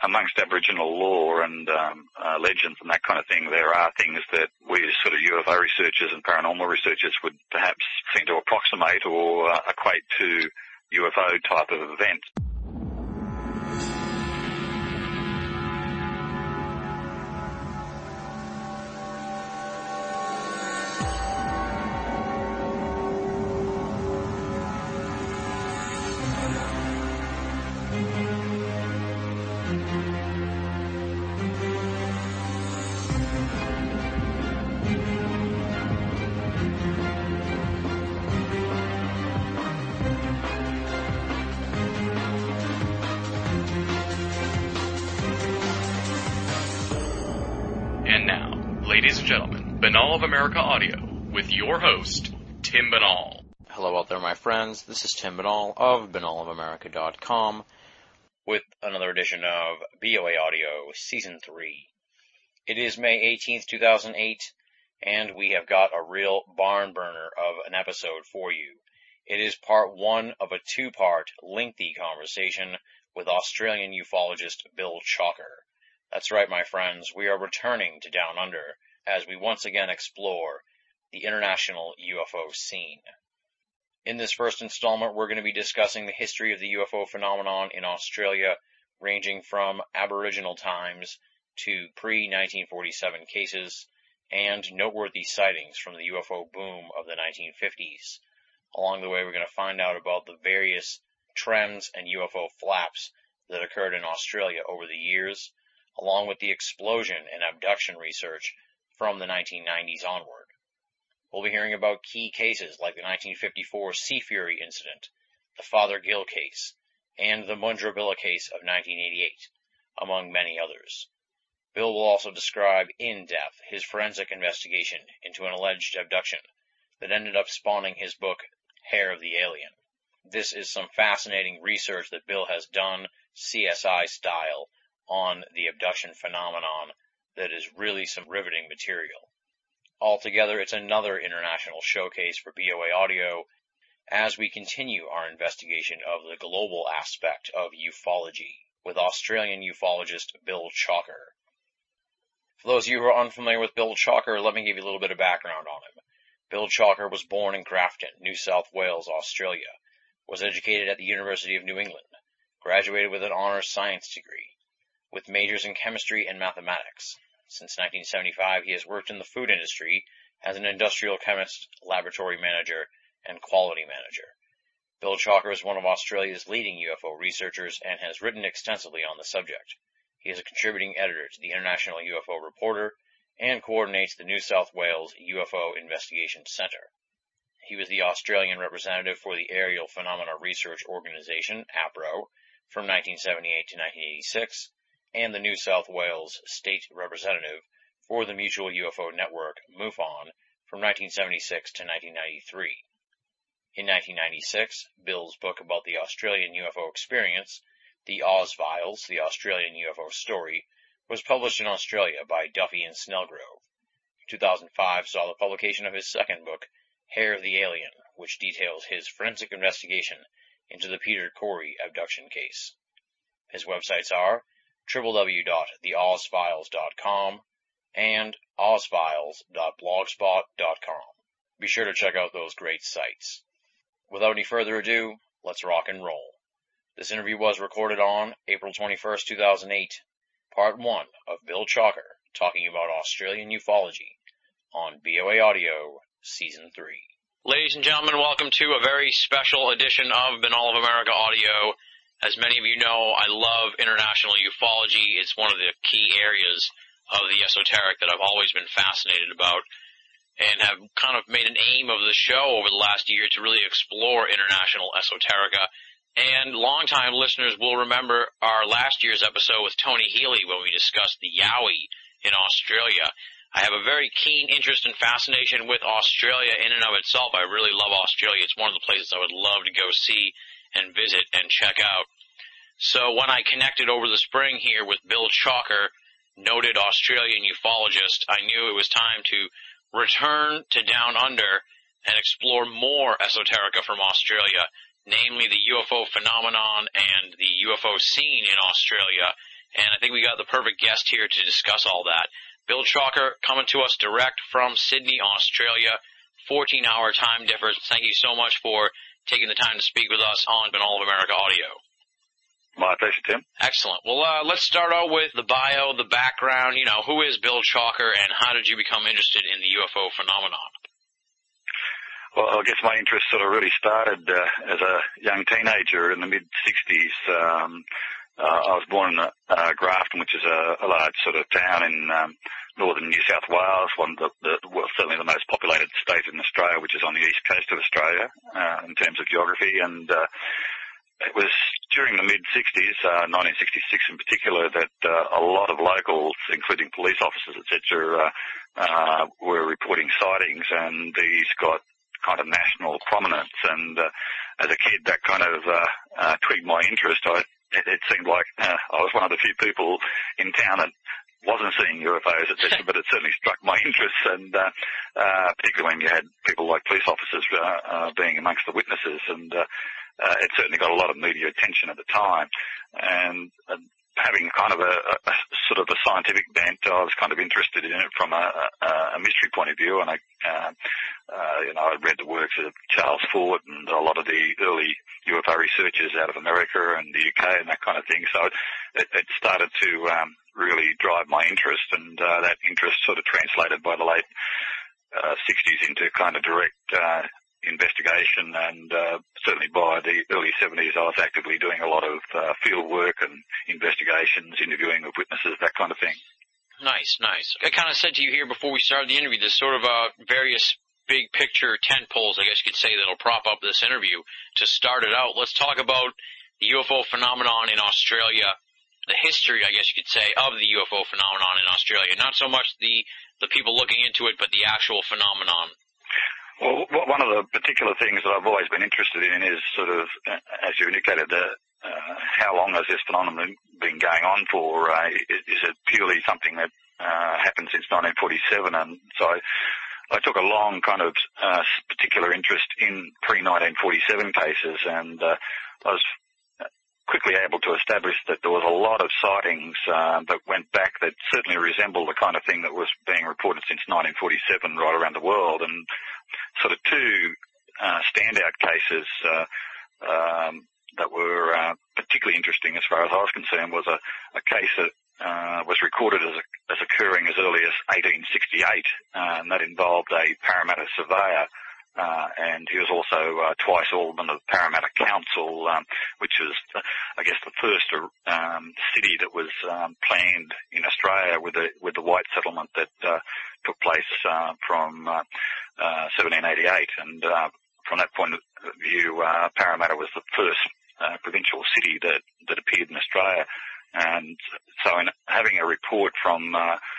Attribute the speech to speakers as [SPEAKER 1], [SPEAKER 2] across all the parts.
[SPEAKER 1] amongst Aboriginal lore and legends and that kind of thing, there are things that we as sort of UFO researchers and paranormal researchers would perhaps seem to approximate or equate to UFO type of event.
[SPEAKER 2] And now, ladies and gentlemen, Binnall of America Audio, with your host, Tim Binnall.
[SPEAKER 3] Hello out there, my friends. This is Tim Binnall of BinnallofAmerica.com with another edition of BOA Audio Season 3. It is May 18th, 2008, and we have got a real barn burner of an episode for you. It is part one of a two-part, lengthy conversation with Australian ufologist Bill Chalker. That's right, my friends, we are returning to Down Under as we once again explore the international UFO scene. In this first installment, we're going to be discussing the history of the UFO phenomenon in Australia, ranging from Aboriginal times to pre-1947 cases and noteworthy sightings from the UFO boom of the 1950s. Along the way, we're going to find out about the various trends and UFO flaps that occurred in Australia over the years, along with the explosion in abduction research from the 1990s onward. We'll be hearing about key cases like the 1954 Sea Fury incident, the Fothergill case, and the Mundrobilla case of 1988, among many others. Bill will also describe in depth his forensic investigation into an alleged abduction that ended up spawning his book, Hair of the Alien. This is some fascinating research that Bill has done, CSI style, on the abduction phenomenon that is really some riveting material. Altogether, it's another international showcase for BOA Audio as we continue our investigation of the global aspect of ufology with Australian ufologist Bill Chalker. For those of you who are unfamiliar with Bill Chalker, let me give you a little bit of background on him. Bill Chalker was born in Grafton, New South Wales, Australia, was educated at the University of New England, graduated with an honours science degree, with majors in chemistry and mathematics. Since 1975, he has worked in the food industry as an industrial chemist, laboratory manager, and quality manager. Bill Chalker is one of Australia's leading UFO researchers and has written extensively on the subject. He is a contributing editor to the International UFO Reporter and coordinates the New South Wales UFO Investigation Centre. He was the Australian representative for the Aerial Phenomena Research Organisation, APRO, from 1978 to 1986, and the New South Wales State Representative for the Mutual UFO Network, MUFON, from 1976 to 1993. In 1996, Bill's book about the Australian UFO experience, The Oz Files, The Australian UFO Story, was published in Australia by Duffy and Snellgrove. 2005 saw the publication of his second book, Hair of the Alien, which details his forensic investigation into the Peter Corey abduction case. His websites are www.theozfiles.com and ozfiles.blogspot.com. Be sure to check out those great sites. Without any further ado, let's rock and roll. This interview was recorded on April 21st, 2008, Part 1 of Bill Chalker talking about Australian ufology on BOA Audio Season 3. Ladies and gentlemen, welcome to a very special edition of Binnall of America Audio. As many of you know, I love international ufology. It's one of the key areas of the esoteric that I've always been fascinated about and have kind of made an aim of the show over the last year to really explore international esoterica. And longtime listeners will remember our last year's episode with Tony Healy when we discussed the Yowie in Australia. I have a very keen interest and fascination with Australia in and of itself. I really love Australia. It's one of the places I would love to go see and visit and check out. So when I connected over the spring here with Bill Chalker, noted Australian ufologist, I knew it was time to return to Down Under and explore more esoterica from Australia, namely the UFO phenomenon and the UFO scene in Australia, and I think we got the perfect guest here to discuss all that. Bill Chalker coming to us direct from Sydney, Australia, 14-hour time difference. Thank you so much for taking the time to speak with us on All of America Audio.
[SPEAKER 1] My pleasure, Tim.
[SPEAKER 3] Excellent. Well, let's start out with the bio, the background. Who is Bill Chalker, and how did you become interested in the UFO phenomenon?
[SPEAKER 1] Well, I guess my interest sort of really started as a young teenager in the mid-'60s. I was born in Grafton, which is a large sort of town in northern New South Wales, one of certainly the most populated state in Australia, which is on the east coast of Australia in terms of geography. And it was during the mid-'60s, 1966 in particular, that a lot of locals, including police officers, etc., were reporting sightings, and these got kind of national prominence. And as a kid, that kind of tweaked my interest. It seemed like I was one of the few people in town that wasn't seeing UFOs, etc., but it certainly struck my interest, and particularly when you had people like police officers being amongst the witnesses, and it certainly got a lot of media attention at the time. And having kind of a sort of a scientific bent, I was kind of interested in it from a mystery point of view, and I read the works of Charles Fort and a lot of the early UFO researchers out of America and the UK and that kind of thing. So it started to really drive my interest, and that interest sort of translated by the late 60s into kind of direct investigation, and certainly by the early 70s I was actively doing a lot of field work and investigations, interviewing of witnesses, that kind of thing.
[SPEAKER 3] Nice. I kind of said to you here before we started the interview, there's sort of various big picture tent poles, I guess you could say, that'll prop up this interview. To start it out, let's talk about the UFO phenomenon in Australia, the history, I guess you could say, of the UFO phenomenon in Australia. Not so much the people looking into it, but the actual phenomenon.
[SPEAKER 1] Well, one of the particular things that I've always been interested in is sort of, as you indicated, how long has this phenomenon been going on for? Is it purely something that happened since 1947? And so I took a long kind of particular interest in pre-1947 cases, and I was quickly able to establish that there was a lot of sightings that went back that certainly resembled the kind of thing that was being reported since 1947 right around the world. And sort of two standout cases that were particularly interesting as far as I was concerned was a case that was recorded as occurring as early as 1868, and that involved a Parramatta surveyor, and he was also twice alderman of the Parramatta Council, which was, I guess, the first city that was planned in Australia with the white settlement that took place from 1788. And from that point of view, Parramatta was the first provincial city that appeared in Australia. And so in having a report from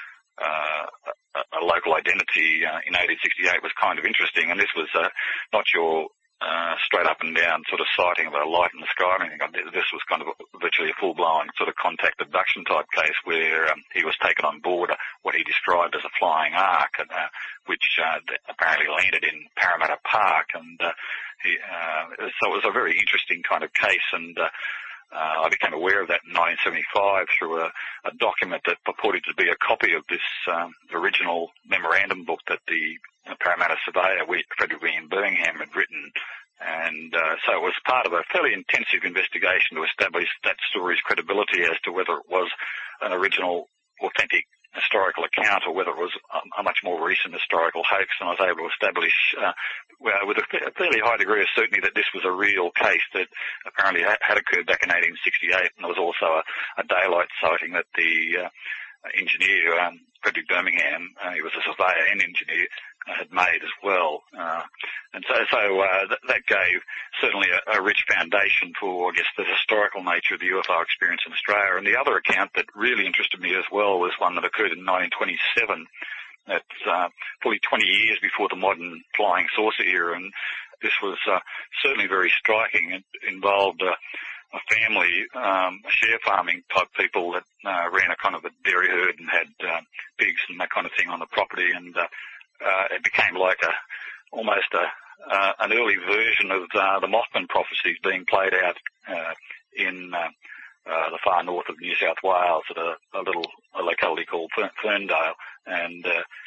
[SPEAKER 1] a local identity in 1868 was kind of interesting, and this was not your straight up and down sort of sighting of a light in the sky or anything. This was kind of virtually a full-blown sort of contact abduction type case where he was taken on board what he described as a flying ark, which apparently landed in Parramatta Park, and so it was a very interesting kind of case. And I became aware of that in 1975 through a document that purported to be a copy of this original memorandum book that the Parramatta surveyor, Frederick William Birmingham, had written. And so it was part of a fairly intensive investigation to establish that story's credibility as to whether it was an original, authentic historical account or whether it was a much more recent historical hoax. And I was able to establish with a fairly high degree of certainty that this was a real case that apparently had occurred back in 1868. And there was also a daylight sighting that the engineer, Frederick Birmingham, he was a surveyor and engineer, had made as well. And so that gave certainly a rich foundation for, I guess, the historical nature of the UFO experience in Australia. And the other account that really interested me as well was one that occurred in 1927. That's fully 20 years before the modern flying saucer era. And this was certainly very striking. It involved a family, share farming type people that ran a kind of a dairy herd and had pigs and that kind of thing on the property. And it became like almost an early version of the Mothman prophecies being played out in the far north of New South Wales at a locality called Ferndale, and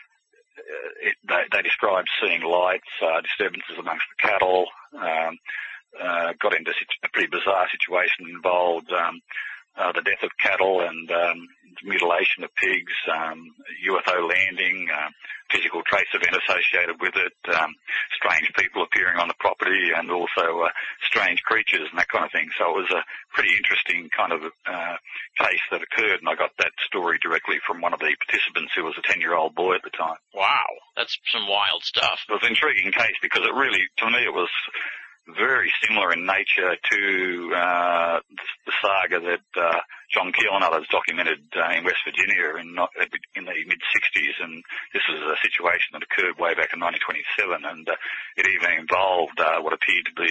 [SPEAKER 1] they described seeing lights, disturbances amongst the cattle, got into a pretty bizarre situation, involved the death of cattle and mutilation of pigs, UFO landing, physical trace event associated with it, strange people appearing on the property, and also strange creatures and that kind of thing. So it was a pretty interesting kind of case that occurred, and I got that story directly from one of the participants who was a 10-year-old boy at the time.
[SPEAKER 3] Wow, that's some wild stuff.
[SPEAKER 1] It was an intriguing case because it really, to me, it was very similar in nature to the saga that John Keel and others documented in West Virginia in the mid-60s, and this was a situation that occurred way back in 1927, and it even involved what appeared to be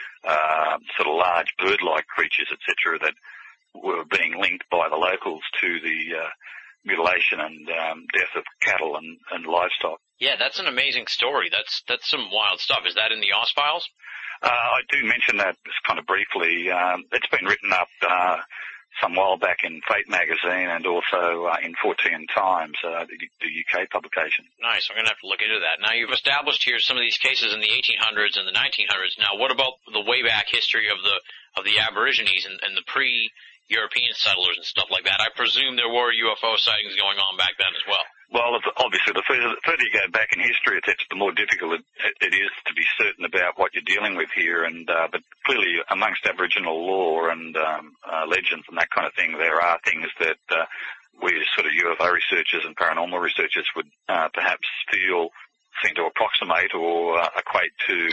[SPEAKER 1] sort of large bird-like creatures, etc., that were being linked by the locals to the mutilation and death of cattle and livestock.
[SPEAKER 3] Yeah, that's an amazing story. That's some wild stuff. Is that in the Oz Files?
[SPEAKER 1] I do mention that just kind of briefly. It's been written up some while back in Fate magazine and also in Fortean Times, the UK publication.
[SPEAKER 3] Nice. I'm going to have to look into that. Now, you've established here some of these cases in the 1800s and the 1900s. Now, what about the way back history of the Aborigines and the pre-European settlers and stuff like that? I presume there were UFO sightings going on back then as well.
[SPEAKER 1] Well, obviously, the further you go back in history, the more difficult it is to be certain about what you're dealing with here. And but clearly, amongst Aboriginal lore and legends and that kind of thing, there are things that we sort of UFO researchers and paranormal researchers would perhaps seem to approximate or equate to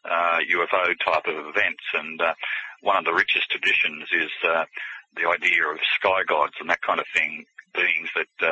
[SPEAKER 1] UFO type of events. And one of the richest traditions is the idea of sky gods and that kind of thing, beings that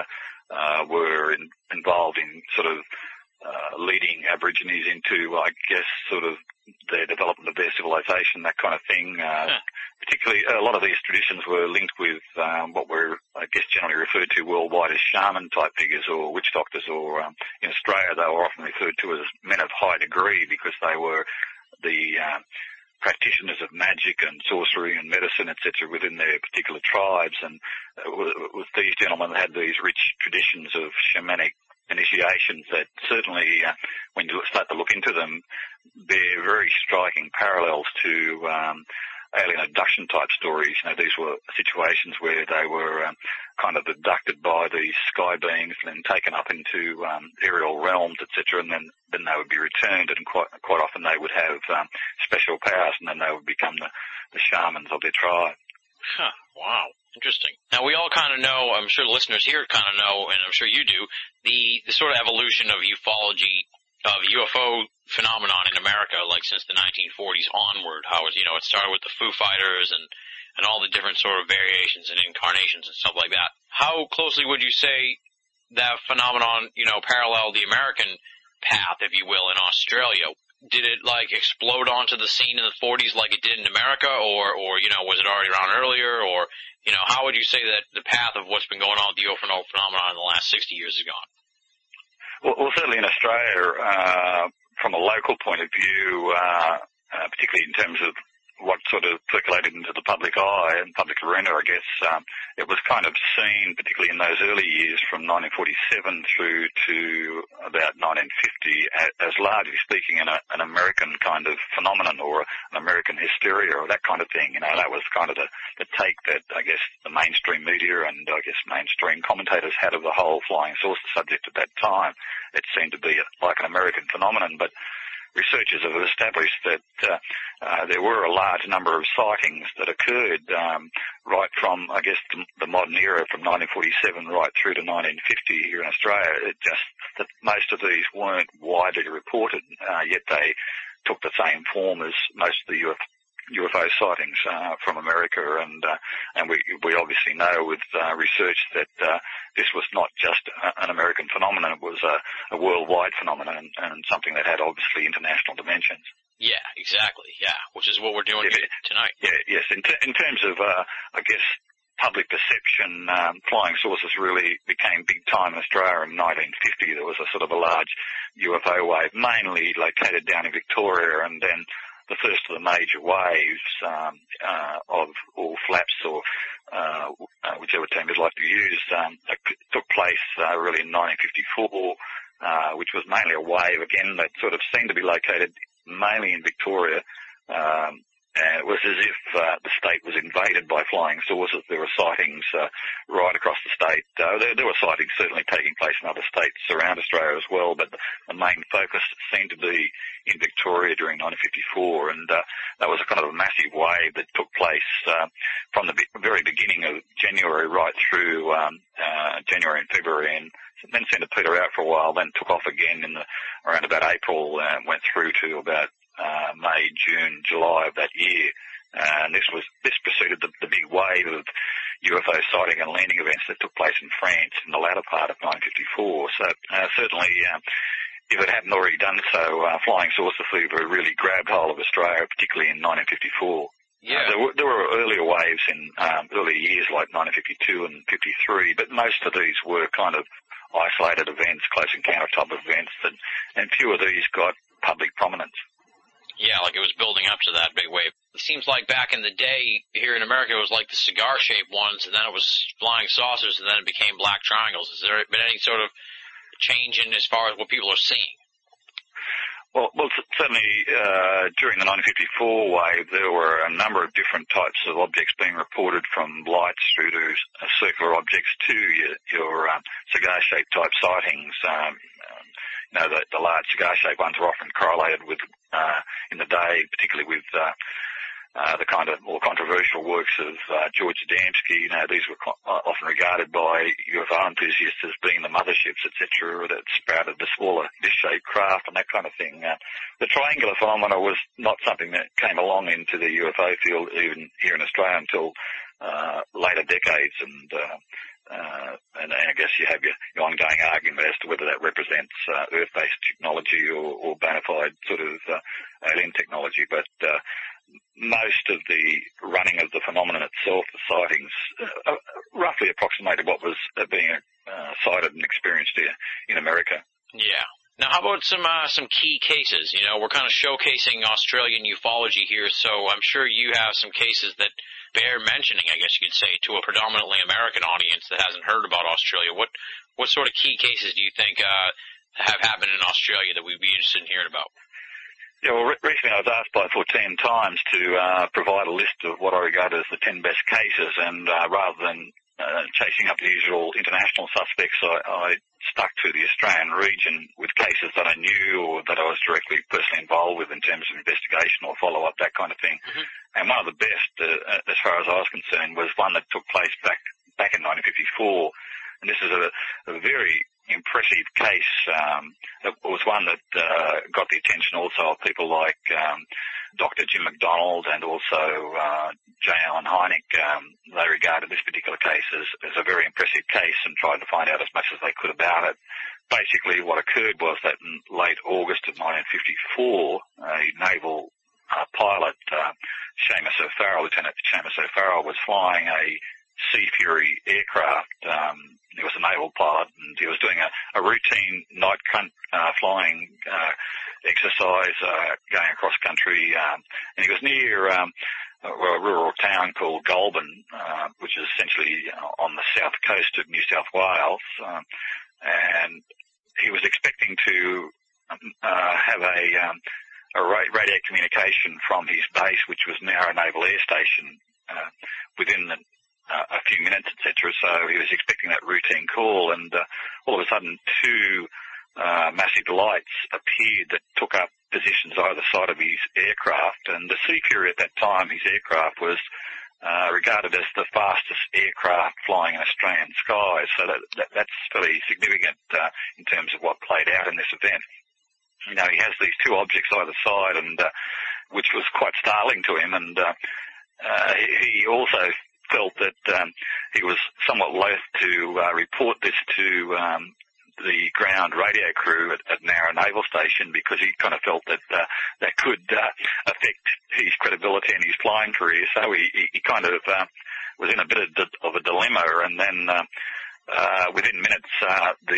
[SPEAKER 1] were involved in sort of leading Aborigines into, I guess, sort of their development of their civilization, that kind of thing. Particularly, a lot of these traditions were linked with what were, I guess, generally referred to worldwide as shaman-type figures or witch doctors, or in Australia they were often referred to as men of high degree because they were the practitioners of magic and sorcery and medicine, etc., within their particular tribes. And with these gentlemen, they had these rich traditions of shamanic initiations that certainly, when you start to look into them, bear very striking parallels to alien abduction type stories. You know, these were situations where they were kind of abducted by these sky beings and then taken up into aerial realms, etc., and then they would be returned, and quite often they would have special powers, and then they would become the shamans of their tribe.
[SPEAKER 3] Huh, wow. Interesting. Now, we all kind of know, I'm sure the listeners here kind of know, and I'm sure you do, the sort of evolution of ufology, of UFO phenomenon in America, like since the 1940s onward, how it started with the Foo Fighters and all the different sort of variations and incarnations and stuff like that. How closely would you say that phenomenon, paralleled the American path, if you will, in Australia? Did it, explode onto the scene in the 40s like it did in America, or was it already around earlier, or, how would you say that the path of what's been going on with the UFO phenomenon in the last 60 years has gone?
[SPEAKER 1] Well, certainly in Australia, from a local point of view, particularly in terms of what sort of percolated into the public eye and public arena, I guess, it was kind of seen, particularly in those early years from 1947 through to about 1950, as largely speaking an American kind of phenomenon, or an American hysteria, or that kind of thing. That was kind of the take that, I guess, the mainstream media and, I guess, mainstream commentators had of the whole flying saucer subject at that time. It seemed to be like an American phenomenon, but researchers have established that there were a large number of sightings that occurred right from, I guess, the modern era, from 1947 right through to 1950 here in Australia. It just that most of these weren't widely reported, yet they took the same form as most of the UFO sightings from America, and we obviously know with research that this was not just an American phenomenon; it was a worldwide phenomenon, and something that had obviously international dimensions.
[SPEAKER 3] Yeah, exactly. Yeah, which is what we're doing here tonight.
[SPEAKER 1] Yeah, yes. In terms of, I guess, public perception, flying saucers really became big time in Australia in 1950. There was a sort of a large UFO wave, mainly located down in Victoria, and then the first of the major waves of all flaps or whichever term you'd like to use took place really in 1954, which was mainly a wave, again, that sort of seemed to be located mainly in Victoria. And it was as if the state was invaded by flying saucers. There were sightings right across the state. There were sightings certainly taking place in other states around Australia as well, but the main focus seemed to be in Victoria during 1954, and that was a kind of a massive wave that took place from the very beginning of January right through January and February, and then seemed to peter out for a while, then took off again around about April and went through to about May, June, July of that year. And this preceded the big wave of UFO sighting and landing events that took place in France in the latter part of 1954. So certainly, if it hadn't already done so, flying saucer fever really grabbed hold of Australia, particularly in 1954.
[SPEAKER 3] Yeah.
[SPEAKER 1] There were earlier waves in earlier years like 1952 and 53, but most of these were kind of isolated events, close encounter type events, and few of these got public prominence.
[SPEAKER 3] Yeah, like it was building up to that big wave. It seems like back in the day here in America it was like the cigar-shaped ones, and then it was flying saucers, and then it became black triangles. Has there been any sort of change in as far as what people are seeing?
[SPEAKER 1] Well, certainly during the 1954 wave, there were a number of different types of objects being reported, from lights through to circular objects to your cigar-shaped type sightings. The large cigar-shaped ones were often correlated with, in the day, particularly with the kind of more controversial works of George Adamski. These were often regarded by UFO enthusiasts as being the motherships, etc., that sprouted the smaller dish-shaped craft and that kind of thing. The triangular phenomena was not something that came along into the UFO field, even here in Australia, until later decades, and I guess you have your ongoing argument as to whether that represents Earth-based technology or bona fide sort of alien technology. But most of the running of the phenomenon itself, the sightings, roughly approximated what was being sighted and experienced here in America.
[SPEAKER 3] Yeah. Now, how about some key cases? We're kind of showcasing Australian ufology here, so I'm sure you have some cases that bear mentioning, I guess you could say, to a predominantly American audience that hasn't heard about Australia. What sort of key cases do you think have happened in Australia that we'd be interested in hearing about?
[SPEAKER 1] Yeah, well, recently I was asked by 14 Times to provide a list of what I regard as the 10 best cases, and rather than chasing up the usual international suspects, I stuck to the Australian region with cases that I knew or that I was directly personally involved with in terms of investigation or follow-up, that kind of thing. Mm-hmm. And one of the best, as far as I was concerned, was one that took place back in 1954. And this is a very impressive case. It was one that got the attention also of people like Dr. Jim McDonald and also J. Allen Hynek. They regarded this particular case as a very impressive case and tried to find out as much as they could about it. Basically, what occurred was that in late August of 1954, a naval pilot, Seamus O'Farrell, Lieutenant Seamus O'Farrell, was flying a Sea Fury aircraft. He was a naval pilot, and he was doing a routine night flying exercise going across country, and he was near a rural town called Goulburn, which is essentially on the south coast of New South Wales, and he was expecting to have a radio communication from his base, which was Nowra Naval Air Station, within a few minutes, etc. So he was expecting that routine call, and all of a sudden two massive lights appeared that took up positions either side of his aircraft. And the Sea Fury at that time, his aircraft, was regarded as the fastest aircraft flying in Australian skies. So that's fairly significant in terms of what played out in this event. He has these two objects either side, and which was quite startling to him, and he also felt that he was somewhat loath to report this to the ground radio crew at Nowra Naval Station, because he kind of felt that that could affect his credibility and his flying career. So he kind of was in a bit of a dilemma, and then within minutes the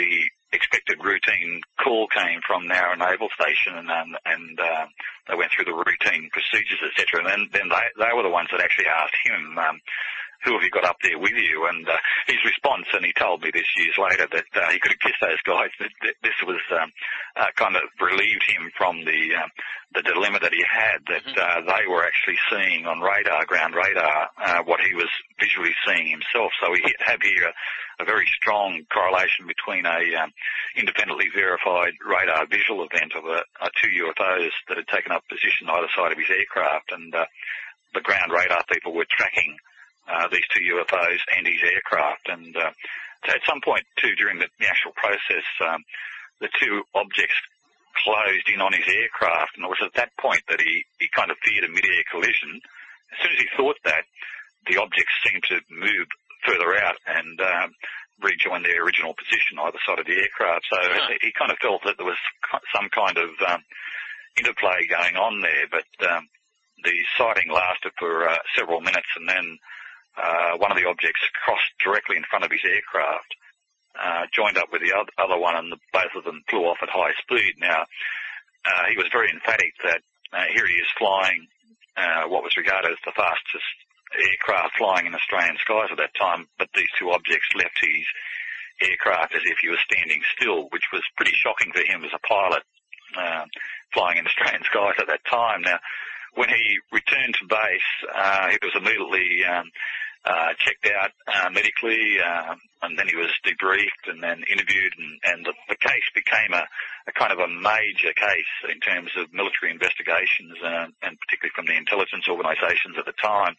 [SPEAKER 1] expected routine call came from Nowra Naval Station, and they went through the routine procedures, etc. And then they were the ones that actually asked him, who have you got up there with you? And his response, and he told me this years later, that he could have kissed those guys. That this was kind of relieved him from the dilemma that he had, that they were actually seeing on radar, ground radar, what he was visually seeing himself. So we have here a very strong correlation between a independently verified radar visual event of two UFOs that had taken up position either side of his aircraft, and the ground radar people were tracking these two UFOs and his aircraft. And at some point, too, during the actual process, the two objects closed in on his aircraft, and it was at that point that he kind of feared a mid-air collision. As soon as he thought that, the objects seemed to move further out and rejoin their original position either side of the aircraft. So he kind of felt that there was some kind of interplay going on there, but the sighting lasted for several minutes, and then one of the objects crossed directly in front of his aircraft, joined up with the other one, and both of them flew off at high speed. Now, he was very emphatic that here he is flying what was regarded as the fastest aircraft flying in Australian skies at that time, but these two objects left his aircraft as if he was standing still, which was pretty shocking for him as a pilot flying in Australian skies at that time. Now, when he returned to base, he was immediately checked out medically, and then he was debriefed and then interviewed, and the case became a kind of a major case in terms of military investigations, and particularly from the intelligence organisations at the time.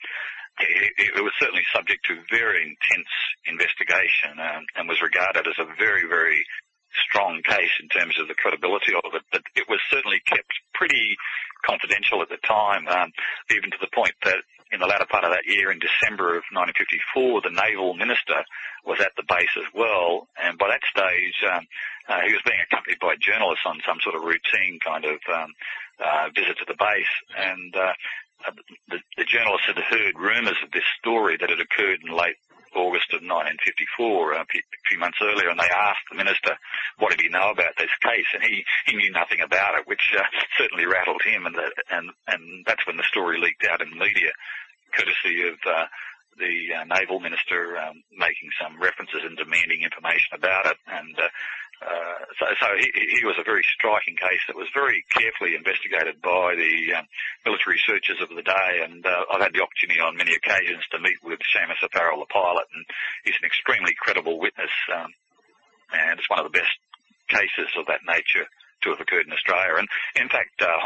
[SPEAKER 1] It was certainly subject to very intense investigation, and was regarded as a very, very strong case in terms of the credibility of it, but it was certainly kept pretty confidential at the time, even to the point that in the latter part of that year, in December of 1954, the naval minister was at the base as well, and by that stage he was being accompanied by journalists on some sort of routine kind of visit to the base, and the journalists had heard rumours of this story that had occurred in late August of 1954, a few months earlier, and they asked the minister, what did he know about this case? And he knew nothing about it, which certainly rattled him, and that's when the story leaked out in the media, courtesy of the naval minister making some references and demanding information about it. And so he was a very striking case that was very carefully investigated by the military researchers of the day, and I've had the opportunity on many occasions to meet with Seamus O'Farrell, the pilot, and he's an extremely credible witness, and it's one of the best cases of that nature to have occurred in Australia. And in fact, Dr.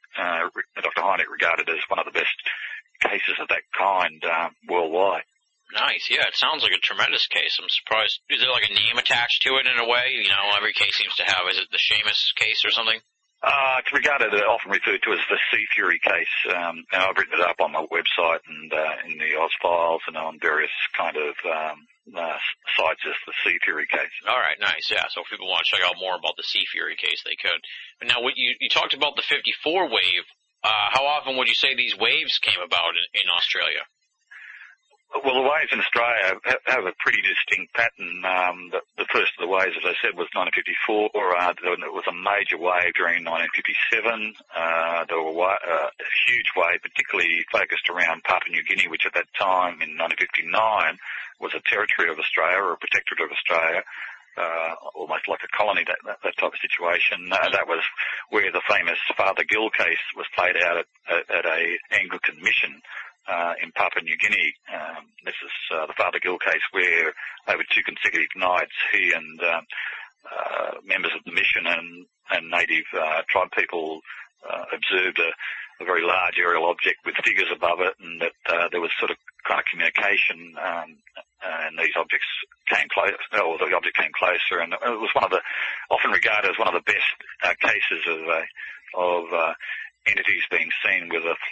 [SPEAKER 1] Hynek regarded as one of the best cases of that kind worldwide.
[SPEAKER 3] Nice, yeah, it sounds like a tremendous case. I'm surprised. Is there like a name attached to it in a way? You know, every case seems to have. Is it the Seamus case or something?
[SPEAKER 1] It's regarded, often referred to as the Sea Fury case. And I've written it up on my website and in the Oz Files and on various kind of sites as the Sea Fury case.
[SPEAKER 3] All right, nice, yeah. So if people want to check out more about the Sea Fury case, they could. But now, you talked about the 54 wave. How often would you say these waves came about in Australia?
[SPEAKER 1] Well, the waves in Australia have a pretty distinct pattern. The first of the waves, as I said, was 1954. There was a major wave during 1957. There was a huge wave, particularly focused around Papua New Guinea, which at that time in 1959 was a territory of Australia, or a protectorate of Australia. Almost like a colony, that type of situation. That was where the famous Father Gill case was played out at a Anglican mission in Papua New Guinea. This is the Father Gill case, where over 2 consecutive nights he and members of the mission and native tribe people observed a very large aerial object with figures above it, and that there was sort of kind of communication, and these objects came close, or the object came closer, and it was often regarded as one of the best cases of entities being seen with a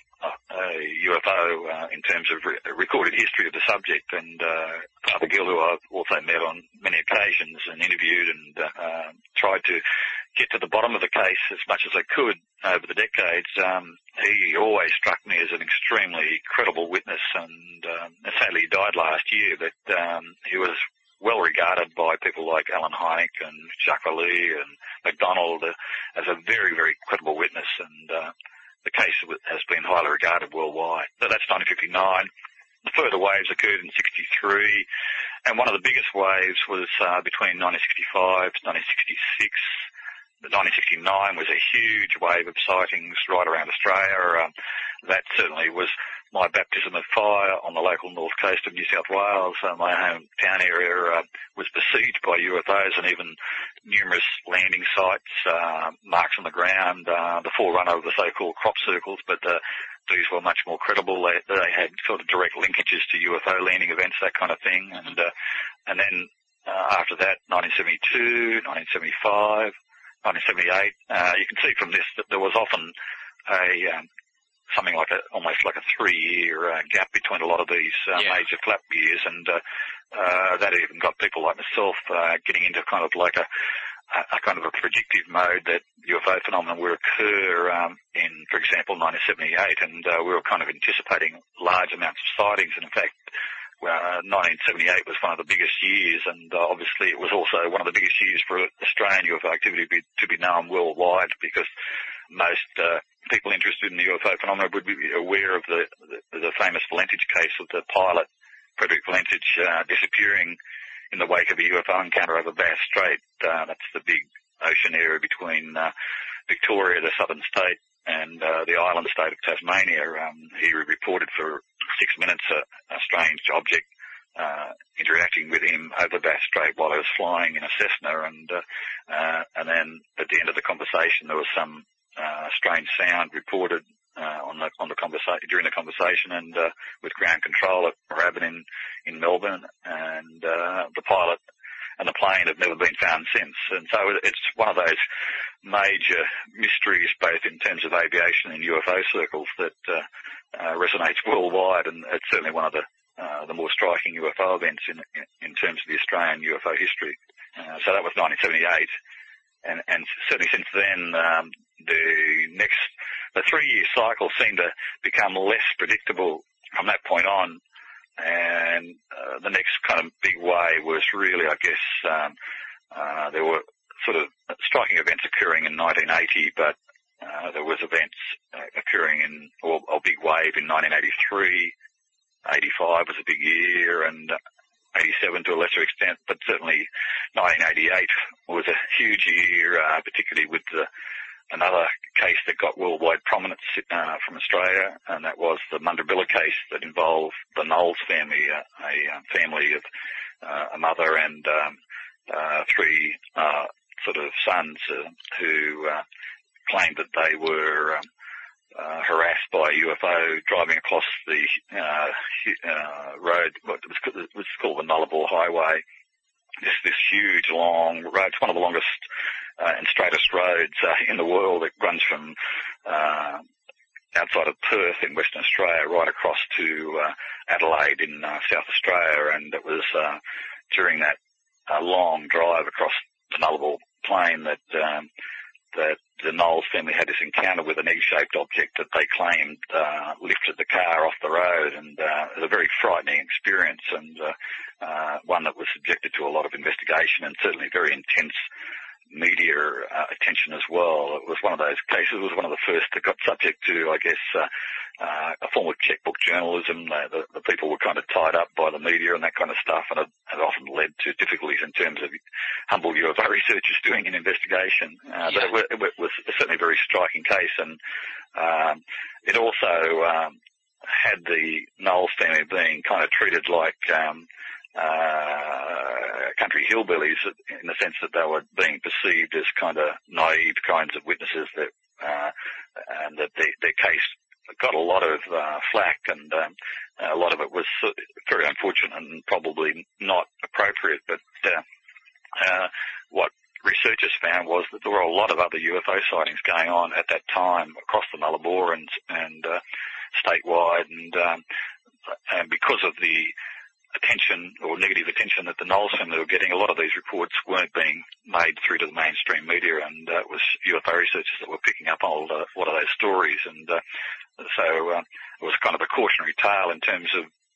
[SPEAKER 1] UFO in terms of recorded history of the subject. And Father Gill, who I've also met on many occasions and interviewed and tried to get to the bottom of the case as much as I could over the decades, he always struck me as an extremely credible witness, and sadly he died last year, but he was well regarded by people like Alan Hynek and Jacques Vallée and MacDonald as a very, very credible witness, and the case has been highly regarded worldwide. So that's 1959. The further waves occurred in 63, and one of the biggest waves was between 1965 to 1966. The 1969 was a huge wave of sightings right around Australia. That certainly was my baptism of fire on the local north coast of New South Wales. My hometown area was besieged by UFOs, and even numerous landing sites, marks on the ground, the forerunner of the so-called crop circles, but these were much more credible. They had sort of direct linkages to UFO landing events, that kind of thing. And then after that, 1972, 1975, 1978, you can see from this that there was often something like almost like a 3-year gap between a lot of these major flap years, and that even got people like myself getting into kind of like a kind of a predictive mode that UFO phenomenon would occur in, for example, 1978, and we were kind of anticipating large amounts of sightings, and in fact 1978 was one of the biggest years, and obviously it was also one of the biggest years for Australian UFO activity to be known worldwide, because most people interested in the UFO phenomenon would be aware of the famous Valentich case of the pilot, Frederick Valentich, disappearing in the wake of a UFO encounter over Bass Strait. That's the big ocean area between Victoria, the southern state, and the island state of Tasmania. He reported for 6 minutes a strange object interacting with him over Bass Strait while he was flying in a Cessna, and then at the end of the conversation there was some strange sound reported during the conversation, and with ground control at Moorabbin in Melbourne, and the pilot and the plane have never been found since. And so it's one of those major mysteries, both in terms of aviation and UFO circles, that resonates worldwide, and it's certainly one of the more striking UFO events in terms of the Australian UFO history. So that was 1978, and certainly since then, the 3-year cycle seemed to become less predictable from that point on. And the next kind of big wave was really, I guess, there were sort of striking events occurring in 1980, but there was events occurring or a big wave in 1983. 85 was a big year, and 87 to a lesser extent, but certainly 1988 was a huge year, particularly with another case that got worldwide prominence from Australia, and that was the Mundrabilla case that involved the Knowles family, a family of a mother and 3 sort of sons who claimed that they were harassed by a UFO driving across the road, what was called the Nullarbor Highway. This huge, long road. It's one of the longest and straightest roads in the world. It runs from outside of Perth in Western Australia right across to Adelaide in South Australia, and it was during that long drive across the Nullarbor Plain that the Knowles family had this encounter with an egg-shaped object that they claimed lifted the car off the road, and it was a very frightening experience, and one that was subjected to a lot of investigation and certainly very intense media attention as well. It was one of those cases. It was one of the first that got subject to, I guess, a form of checkbook journalism. The people were kind of tied up by the media and that kind of stuff, and it often led to difficulties in terms of humble UFO researchers doing an investigation. But it was certainly a very striking case, and it also had the Knowles family being kind of treated like country hillbillies, in the sense that they were being perceived as kind of naive kinds of witnesses, and that their case got a lot of flack, and a lot of it was very unfortunate and probably not appropriate. But what researchers found was that there were a lot of other UFO sightings going on at that time across the Nullarbor and statewide, and because of the attention or negative attention that the Knowles family were getting, a lot of these reports weren't being made through to the mainstream media, and it was UFO researchers that were picking up on a lot of those stories, and so it was kind of a cautionary tale in terms of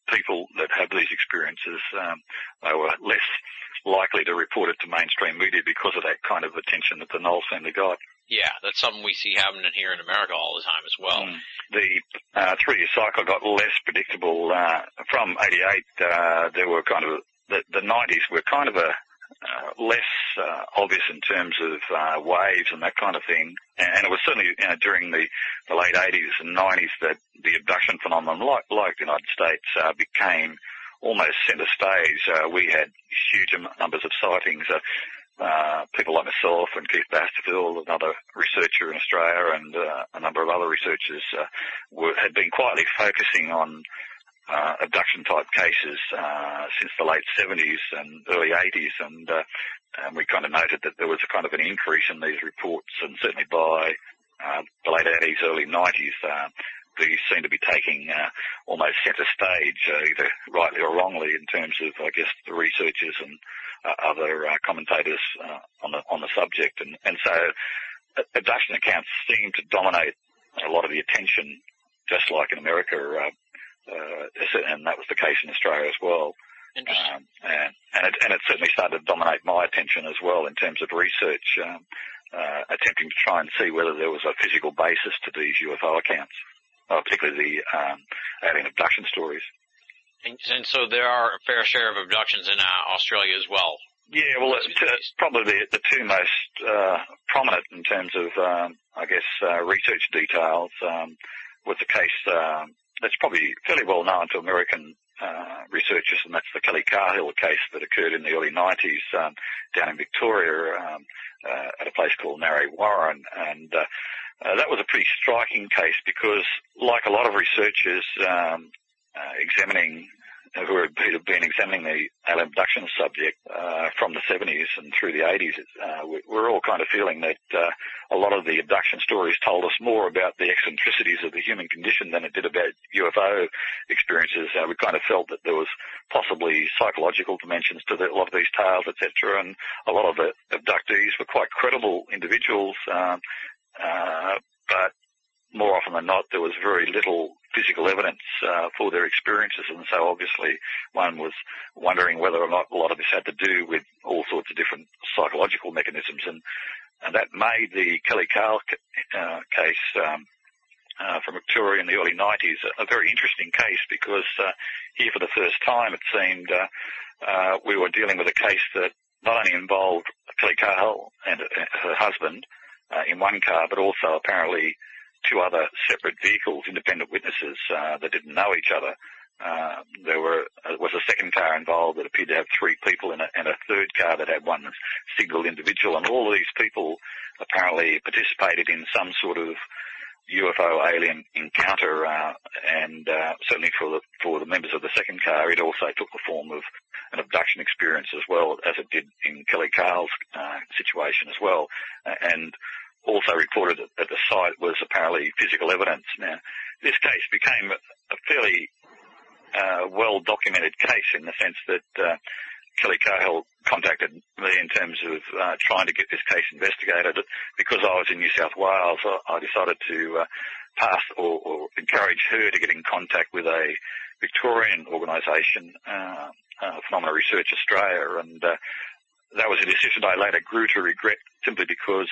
[SPEAKER 1] people that have these experiences, they were less likely to report it to mainstream media because of that kind of attention that the Knowles family got.
[SPEAKER 3] Yeah, that's something we see happening here in America all the time as well.
[SPEAKER 1] The 3-year cycle got less predictable. From 88, there were kind of, the 90s were kind of less obvious in terms of waves and that kind of thing. And it was certainly during the late 80s and 90s that the abduction phenomenon, like the United States, became almost centre stage. We had huge numbers of sightings. People like myself and Keith Basterfield, another researcher in Australia, and a number of other researchers had been quietly focusing on abduction-type cases since the late 70s and early 80s, and we kind of noted that there was a kind of an increase in these reports, and certainly by the late 80s, early 90s, these seem to be taking almost centre stage, either rightly or wrongly, in terms of, I guess, the researchers and other commentators on the subject. And so abduction accounts seem to dominate a lot of the attention, just like in America, and that was the case in Australia as well.
[SPEAKER 3] Interesting.
[SPEAKER 1] And it certainly started to dominate my attention as well in terms of research, attempting to try and see whether there was a physical basis to these UFO accounts, particularly the alien abduction stories.
[SPEAKER 3] And so there are a fair share of abductions in Australia as well.
[SPEAKER 1] Yeah, well, it's probably the two most prominent in terms of, I guess, research details was the case that's probably fairly well known to American researchers, and that's the Kelly Cahill case that occurred in the early 90s down in Victoria at a place called Narre Warren. And that was a pretty striking case because, like a lot of researchers who have been examining the alien abduction subject from the 70s and through the 80s, we're all kind of feeling that a lot of the abduction stories told us more about the eccentricities of the human condition than it did about UFO experiences. We kind of felt that there was possibly psychological dimensions to a lot of these tales, etc., and a lot of the abductees were quite credible individuals, but more often than not, there was very little physical evidence for their experiences, and so obviously one was wondering whether or not a lot of this had to do with all sorts of different psychological mechanisms, and that made the Kelly Cahill case from Victoria in the early 90s a very interesting case because here for the first time it seemed we were dealing with a case that not only involved Kelly Cahill and her husband in one car, but also apparently two other separate vehicles, independent witnesses that didn't know each other. There was a second car involved that appeared to have three people in it, and a third car that had one single individual. And all of these people apparently participated in some sort of UFO alien encounter, and certainly for the members of the second car, it also took the form of an abduction experience as well, as it did in Kelly Cahill's situation as well. And also reported at the site was apparently physical evidence. Now, this case became a fairly well-documented case in the sense that Kelly Cahill contacted me in terms of trying to get this case investigated. Because I was in New South Wales, I decided to pass or encourage her to get in contact with a Victorian organisation, Phenomena Research Australia, and that was a decision I later grew to regret simply because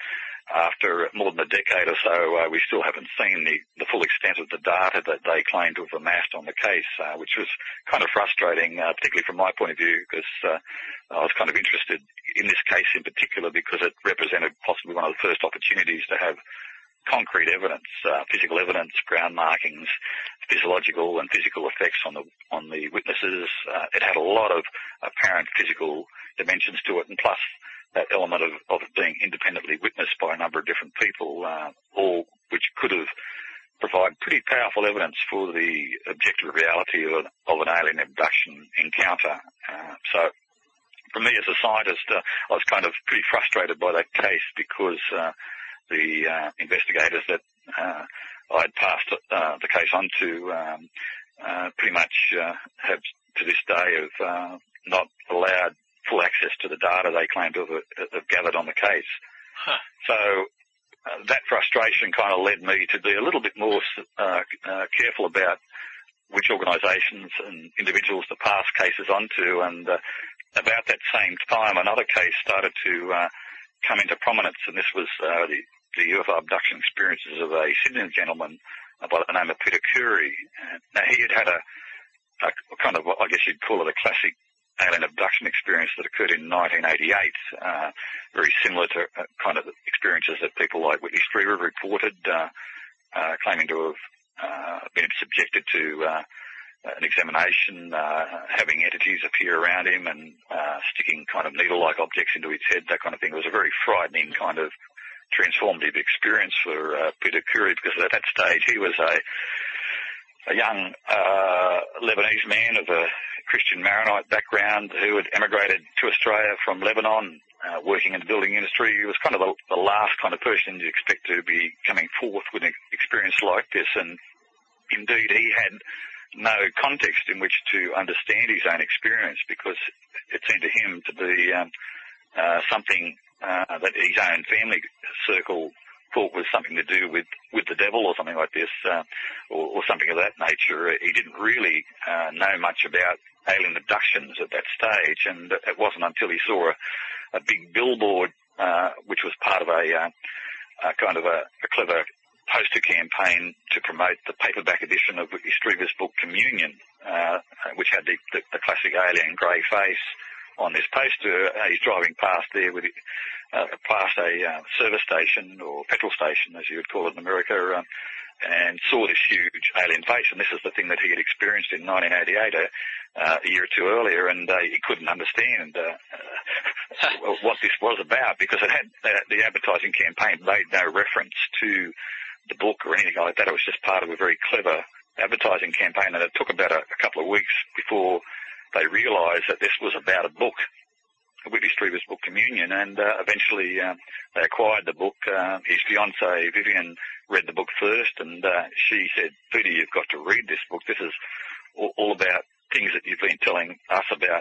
[SPEAKER 1] after more than a decade or so, we still haven't seen the full extent of the data that they claim to have amassed on the case, which was kind of frustrating, particularly from my point of view, because I was kind of interested in this case in particular because it represented possibly one of the first opportunities to have concrete evidence, physical evidence, ground markings, physiological and physical effects on the witnesses. It had a lot of apparent physical dimensions to it, and plus that element of it being independently witnessed by a number of different people, all which could have provided pretty powerful evidence for the objective reality of an alien abduction encounter. So for me as a scientist, I was kind of pretty frustrated by that case because the investigators that I'd passed the case on to pretty much have to this day have not allowed full access to the data they claim to have gathered on the case.
[SPEAKER 3] Huh.
[SPEAKER 1] So that frustration kind of led me to be a little bit more careful about which organisations and individuals to pass cases on to, and about that same time another case started to come into prominence, and this was the UFO abduction experiences of a Sydney gentleman by the name of Peter Curry. Now, he had a kind of, I guess you'd call it a classic alien abduction experience that occurred in 1988, very similar to kind of experiences that people like Whitley Strieber reported, claiming to have been subjected to an examination, having entities appear around him and sticking kind of needle-like objects into his head, that kind of thing. It was a very frightening kind of transformative experience for Peter Curry, because at that stage he was a young Lebanese man of a Christian Maronite background who had emigrated to Australia from Lebanon, working in the building industry. He was kind of the last kind of person you'd expect to be coming forth with an experience like this, and indeed he had no context in which to understand his own experience, because it seemed to him to be something that his own family circle thought was something to do with the devil or something like this, or something of that nature. He didn't really know much about alien abductions at that stage, and it wasn't until he saw a big billboard, which was part of a kind of a clever poster campaign to promote the paperback edition of Whitley Strieber's book Communion, which had the classic alien grey face on this poster. He's driving past there with past a service station, or petrol station as you would call it in America, and saw this huge alien face. And this is the thing that he had experienced in 1988, a year or two earlier, and he couldn't understand what this was about, because it had the advertising campaign made no reference to the book or anything like that. It was just part of a very clever advertising campaign, and it took about a couple of weeks before they realised that this was about a book, Whitley Strieber's book Communion, and eventually they acquired the book. His fiancée Vivian read the book first, and she said, "Peter, you've got to read this book. This is all about things that you've been telling us about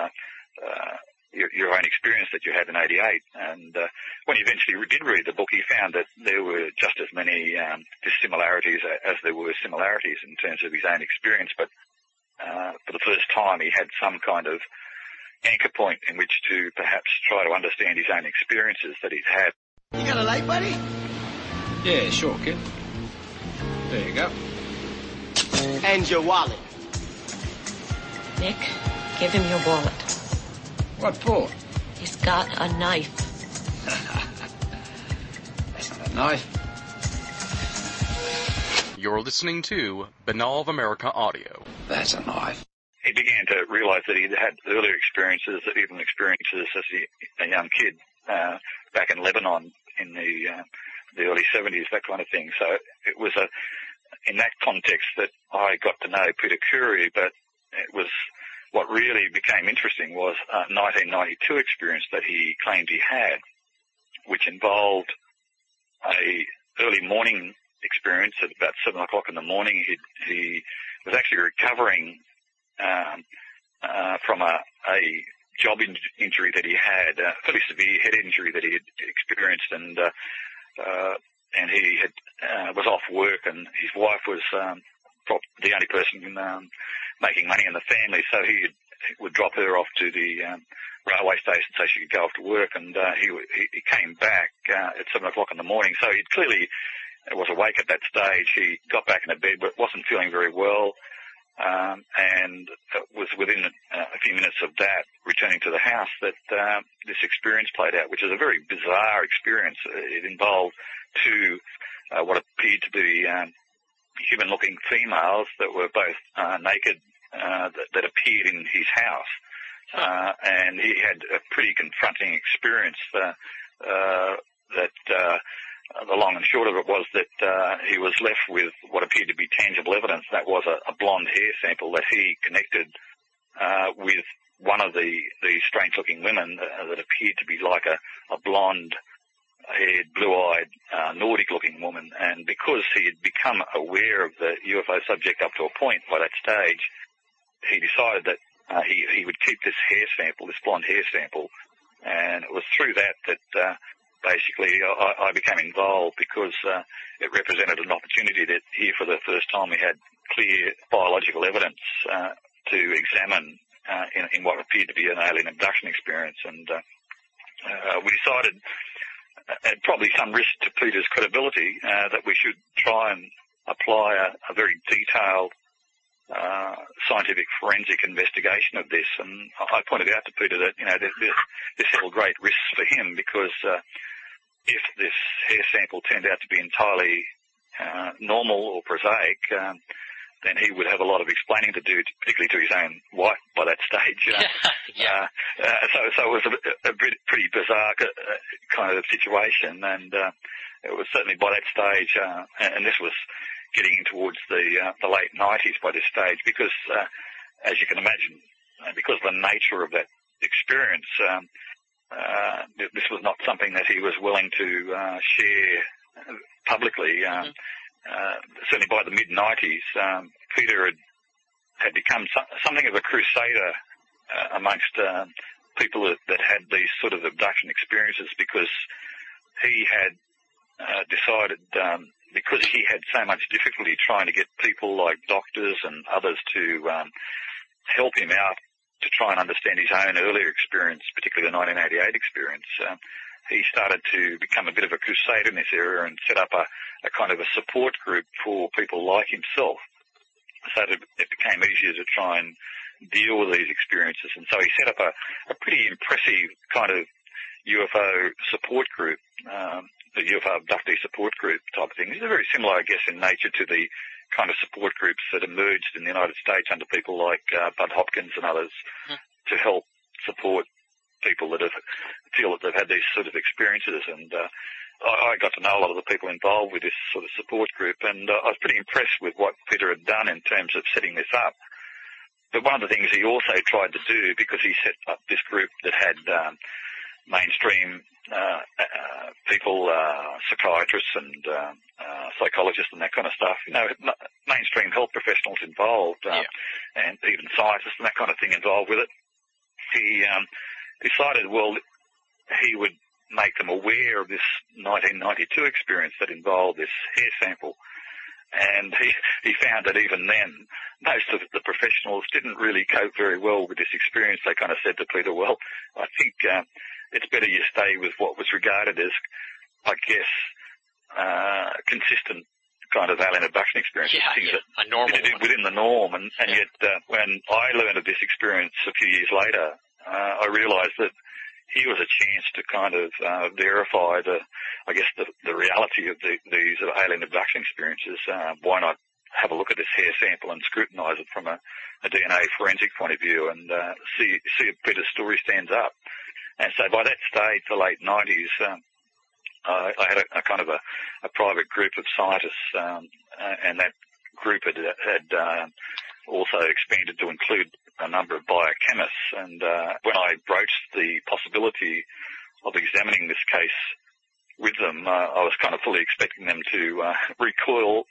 [SPEAKER 1] your own experience that you had in 88. And when he eventually did read the book, he found that there were just as many dissimilarities as there were similarities in terms of his own experience. But for the first time, he had some kind of anchor point in which to perhaps try to understand his own experiences that he'd had.
[SPEAKER 4] You got a light, buddy?
[SPEAKER 5] Yeah, sure, kid. There you go.
[SPEAKER 4] And your wallet.
[SPEAKER 6] Nick, give him your wallet.
[SPEAKER 5] What for?
[SPEAKER 6] He's got a knife.
[SPEAKER 5] That's not a knife.
[SPEAKER 2] You're listening to Banal of America Audio.
[SPEAKER 5] That's a knife.
[SPEAKER 1] He began to realise that he'd had earlier experiences, even experiences as a young kid back in Lebanon in the early 70s, that kind of thing. So it was in that context that I got to know Peter Curry, but it was what really became interesting was a 1992 experience that he claimed he had, which involved a early morning experience at about 7 o'clock in the morning. He was actually recovering from a job injury that he had, a fairly severe head injury that he had experienced, and he was off work, and his wife was the only person making money in the family, so he would drop her off to the railway station so she could go off to work, and he came back at 7 o'clock in the morning. So he clearly was awake at that stage. He got back into bed but wasn't feeling very well, and it was within a few minutes of that, returning to the house, that this experience played out, which is a very bizarre experience. It involved two what appeared to be human-looking females that were both naked, that appeared in his house, and he had a pretty confronting experience. The long and short of it was that he was left with what appeared to be tangible evidence. That was a blonde hair sample that he connected with one of the strange-looking women that appeared to be like a blonde-haired, blue-eyed, Nordic-looking woman. And because he had become aware of the UFO subject up to a point by that stage, he decided that he would keep this hair sample, this blonde hair sample, and it was through that basically I became involved, because it represented an opportunity that here for the first time we had clear biological evidence to examine in what appeared to be an alien abduction experience. And we decided, at probably some risk to Peter's credibility, that we should try and apply a very detailed scientific forensic investigation of this. And I pointed out to Peter that, this held great risks for him, because if this hair sample turned out to be entirely normal or prosaic, then he would have a lot of explaining to do, particularly to his own wife by that stage. So it was a pretty bizarre kind of situation, and it was certainly by that stage, and this was getting in towards the late 90s by this stage, because as you can imagine, because of the nature of that experience, this was not something that he was willing to share publicly. Certainly by the mid-90s, Peter had become something of a crusader amongst people that had these sort of abduction experiences, because he had decided, because he had so much difficulty trying to get people like doctors and others to help him out to try and understand his own earlier experience, particularly the 1988 experience, he started to become a bit of a crusader in this area and set up a kind of a support group for people like himself, so that it became easier to try and deal with these experiences. And so he set up a pretty impressive kind of UFO support group, the UFO abductee support group type of thing. It's very similar, I guess, in nature to the kind of support groups that emerged in the United States under people like Bud Hopkins and others to help support people that feel that they've had these sort of experiences. And I got to know a lot of the people involved with this sort of support group, and I was pretty impressed with what Peter had done in terms of setting this up. But one of the things he also tried to do, because he set up this group that had mainstream people, psychiatrists and psychologists and that kind of stuff, mainstream health professionals involved, and even scientists and that kind of thing involved with it. He decided, well, he would make them aware of this 1992 experience that involved this hair sample. And he found that even then, most of the professionals didn't really cope very well with this experience. They kind of said to Peter, well, I think it's better you stay with what was regarded as, I guess, consistent kind of alien abduction experience.
[SPEAKER 3] A normal one.
[SPEAKER 1] Within the norm. And yet, when I learned of this experience a few years later, I realized that here was a chance to kind of verify the reality of these alien abduction experiences. Why not have a look at this hair sample and scrutinize it from a DNA forensic point of view and see if Peter's story stands up? And so by that stage, the late 90s, I had a kind of a private group of scientists, and that group had also expanded to include a number of biochemists. And when I broached the possibility of examining this case with them, I was kind of fully expecting them to recoil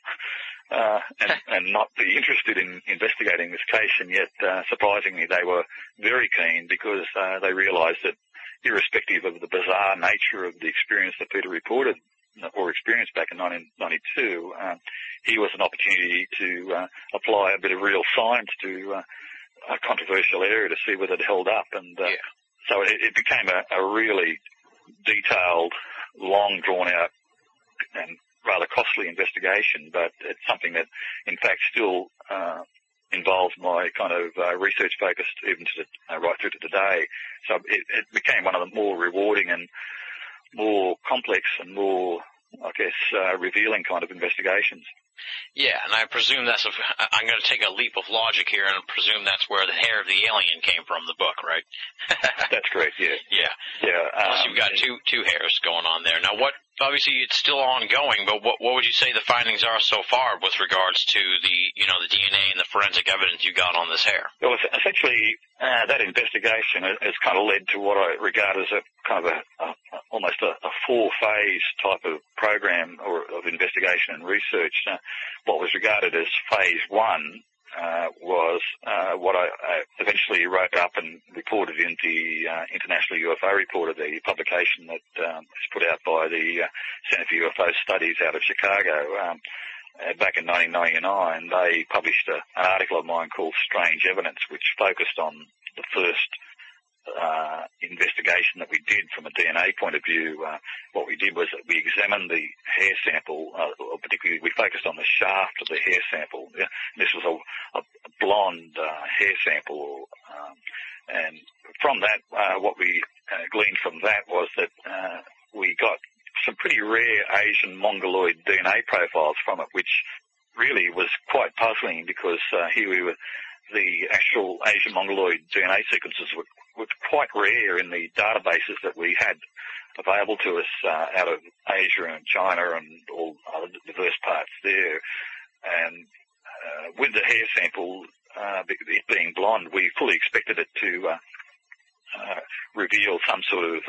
[SPEAKER 1] and not be interested in investigating this case. And yet, surprisingly, they were very keen, because they realized that irrespective of the bizarre nature of the experience that Peter reported or experienced back in 1992, here was an opportunity to apply a bit of real science to a controversial area to see whether it held up. And so it became a really detailed, long drawn-out and rather costly investigation, but it's something that, in fact, still involves my kind of research focus even to right through to today. So it became one of the more rewarding and more complex and more, I guess, revealing kind of investigations.
[SPEAKER 3] Yeah, and I presume I'm going to take a leap of logic here and presume that's where the hair of the alien came from, the book, right?
[SPEAKER 1] That's correct, yeah.
[SPEAKER 3] Yeah. Plus you've got two hairs going on there. Now obviously it's still ongoing, but what would you say the findings are so far with regards to the DNA and the forensic evidence you got on this hair?
[SPEAKER 1] Well, essentially, that investigation has kind of led to what I regard as a kind of almost a four-phase type of program of investigation and research. What was regarded as phase one was what I eventually wrote up and reported in the International UFO Reporter, the publication that is put out by the Center for UFO Studies out of Chicago. back in 1999, they published an article of mine called Strange Evidence, which focused on the first investigation that we did from a DNA point of view. What we did was that we examined the hair sample, or particularly we focused on the shaft of the hair sample. This was a blonde hair sample, and from that, what we gleaned from that was that we got some pretty rare Asian Mongoloid DNA profiles from it, which really was quite puzzling because here we were, the actual Asian Mongoloid DNA sequences were quite rare in the databases that we had available to us out of Asia and China and all other diverse parts there. And with the hair sample, it being blonde, we fully expected it to reveal some sort of,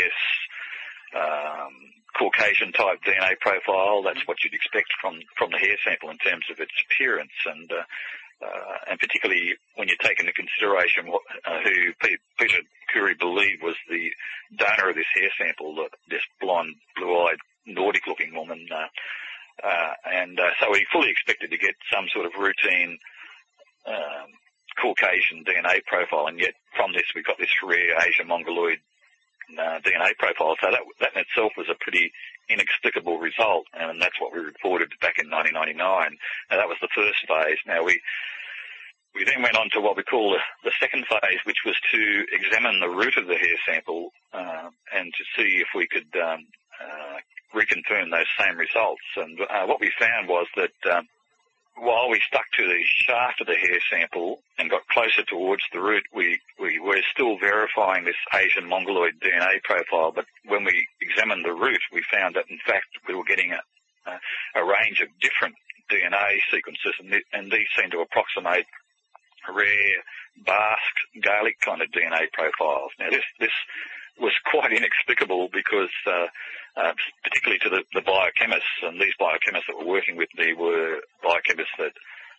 [SPEAKER 1] Caucasian type DNA profile. That's what you'd expect from the hair sample in terms of its appearance, and particularly when you take into consideration who Peter Khoury believed was the donor of this hair sample, this blonde, blue-eyed, Nordic-looking woman, so we fully expected to get some sort of routine Caucasian DNA profile, and yet from this we got this rare Asian Mongoloid DNA profile. So that in itself was a pretty inexplicable result, and that's what we reported back in 1999. Now that was the first phase. Now we then went on to what we call the second phase, which was to examine the root of the hair sample and to see if we could reconfirm those same results. And what we found was that while we stuck to the shaft of the hair sample and got closer towards the root, we were still verifying this Asian Mongoloid DNA profile. But when we examined the root, we found that, in fact, we were getting a range of different DNA sequences, and these seemed to approximate rare Basque Gaelic kind of DNA profiles. Now, this was quite inexplicable because, particularly to the biochemists, and these biochemists that were working with me were biochemists that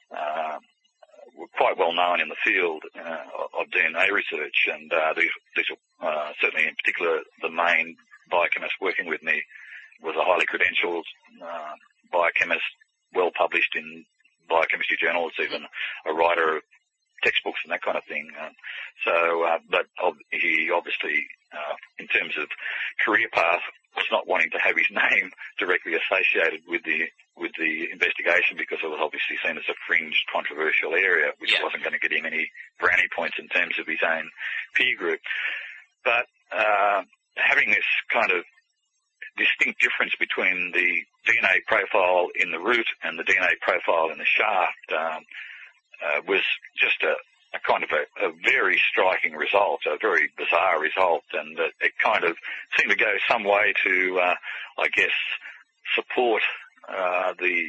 [SPEAKER 1] were quite well known in the field of DNA research, and these were certainly, in particular, the main biochemist working with me was a highly credentialed biochemist, well published in biochemistry journals, even a writer of textbooks and that kind of thing. But he obviously, in terms of career path, was not wanting to have his name directly associated with the investigation because it was obviously seen as a fringe, controversial area, which wasn't going to get him any brownie points in terms of his own peer group. But having this kind of distinct difference between the DNA profile in the root and the DNA profile in the shaft was just a kind of a very striking result, a very bizarre result, and it kind of seemed to go some way to, support the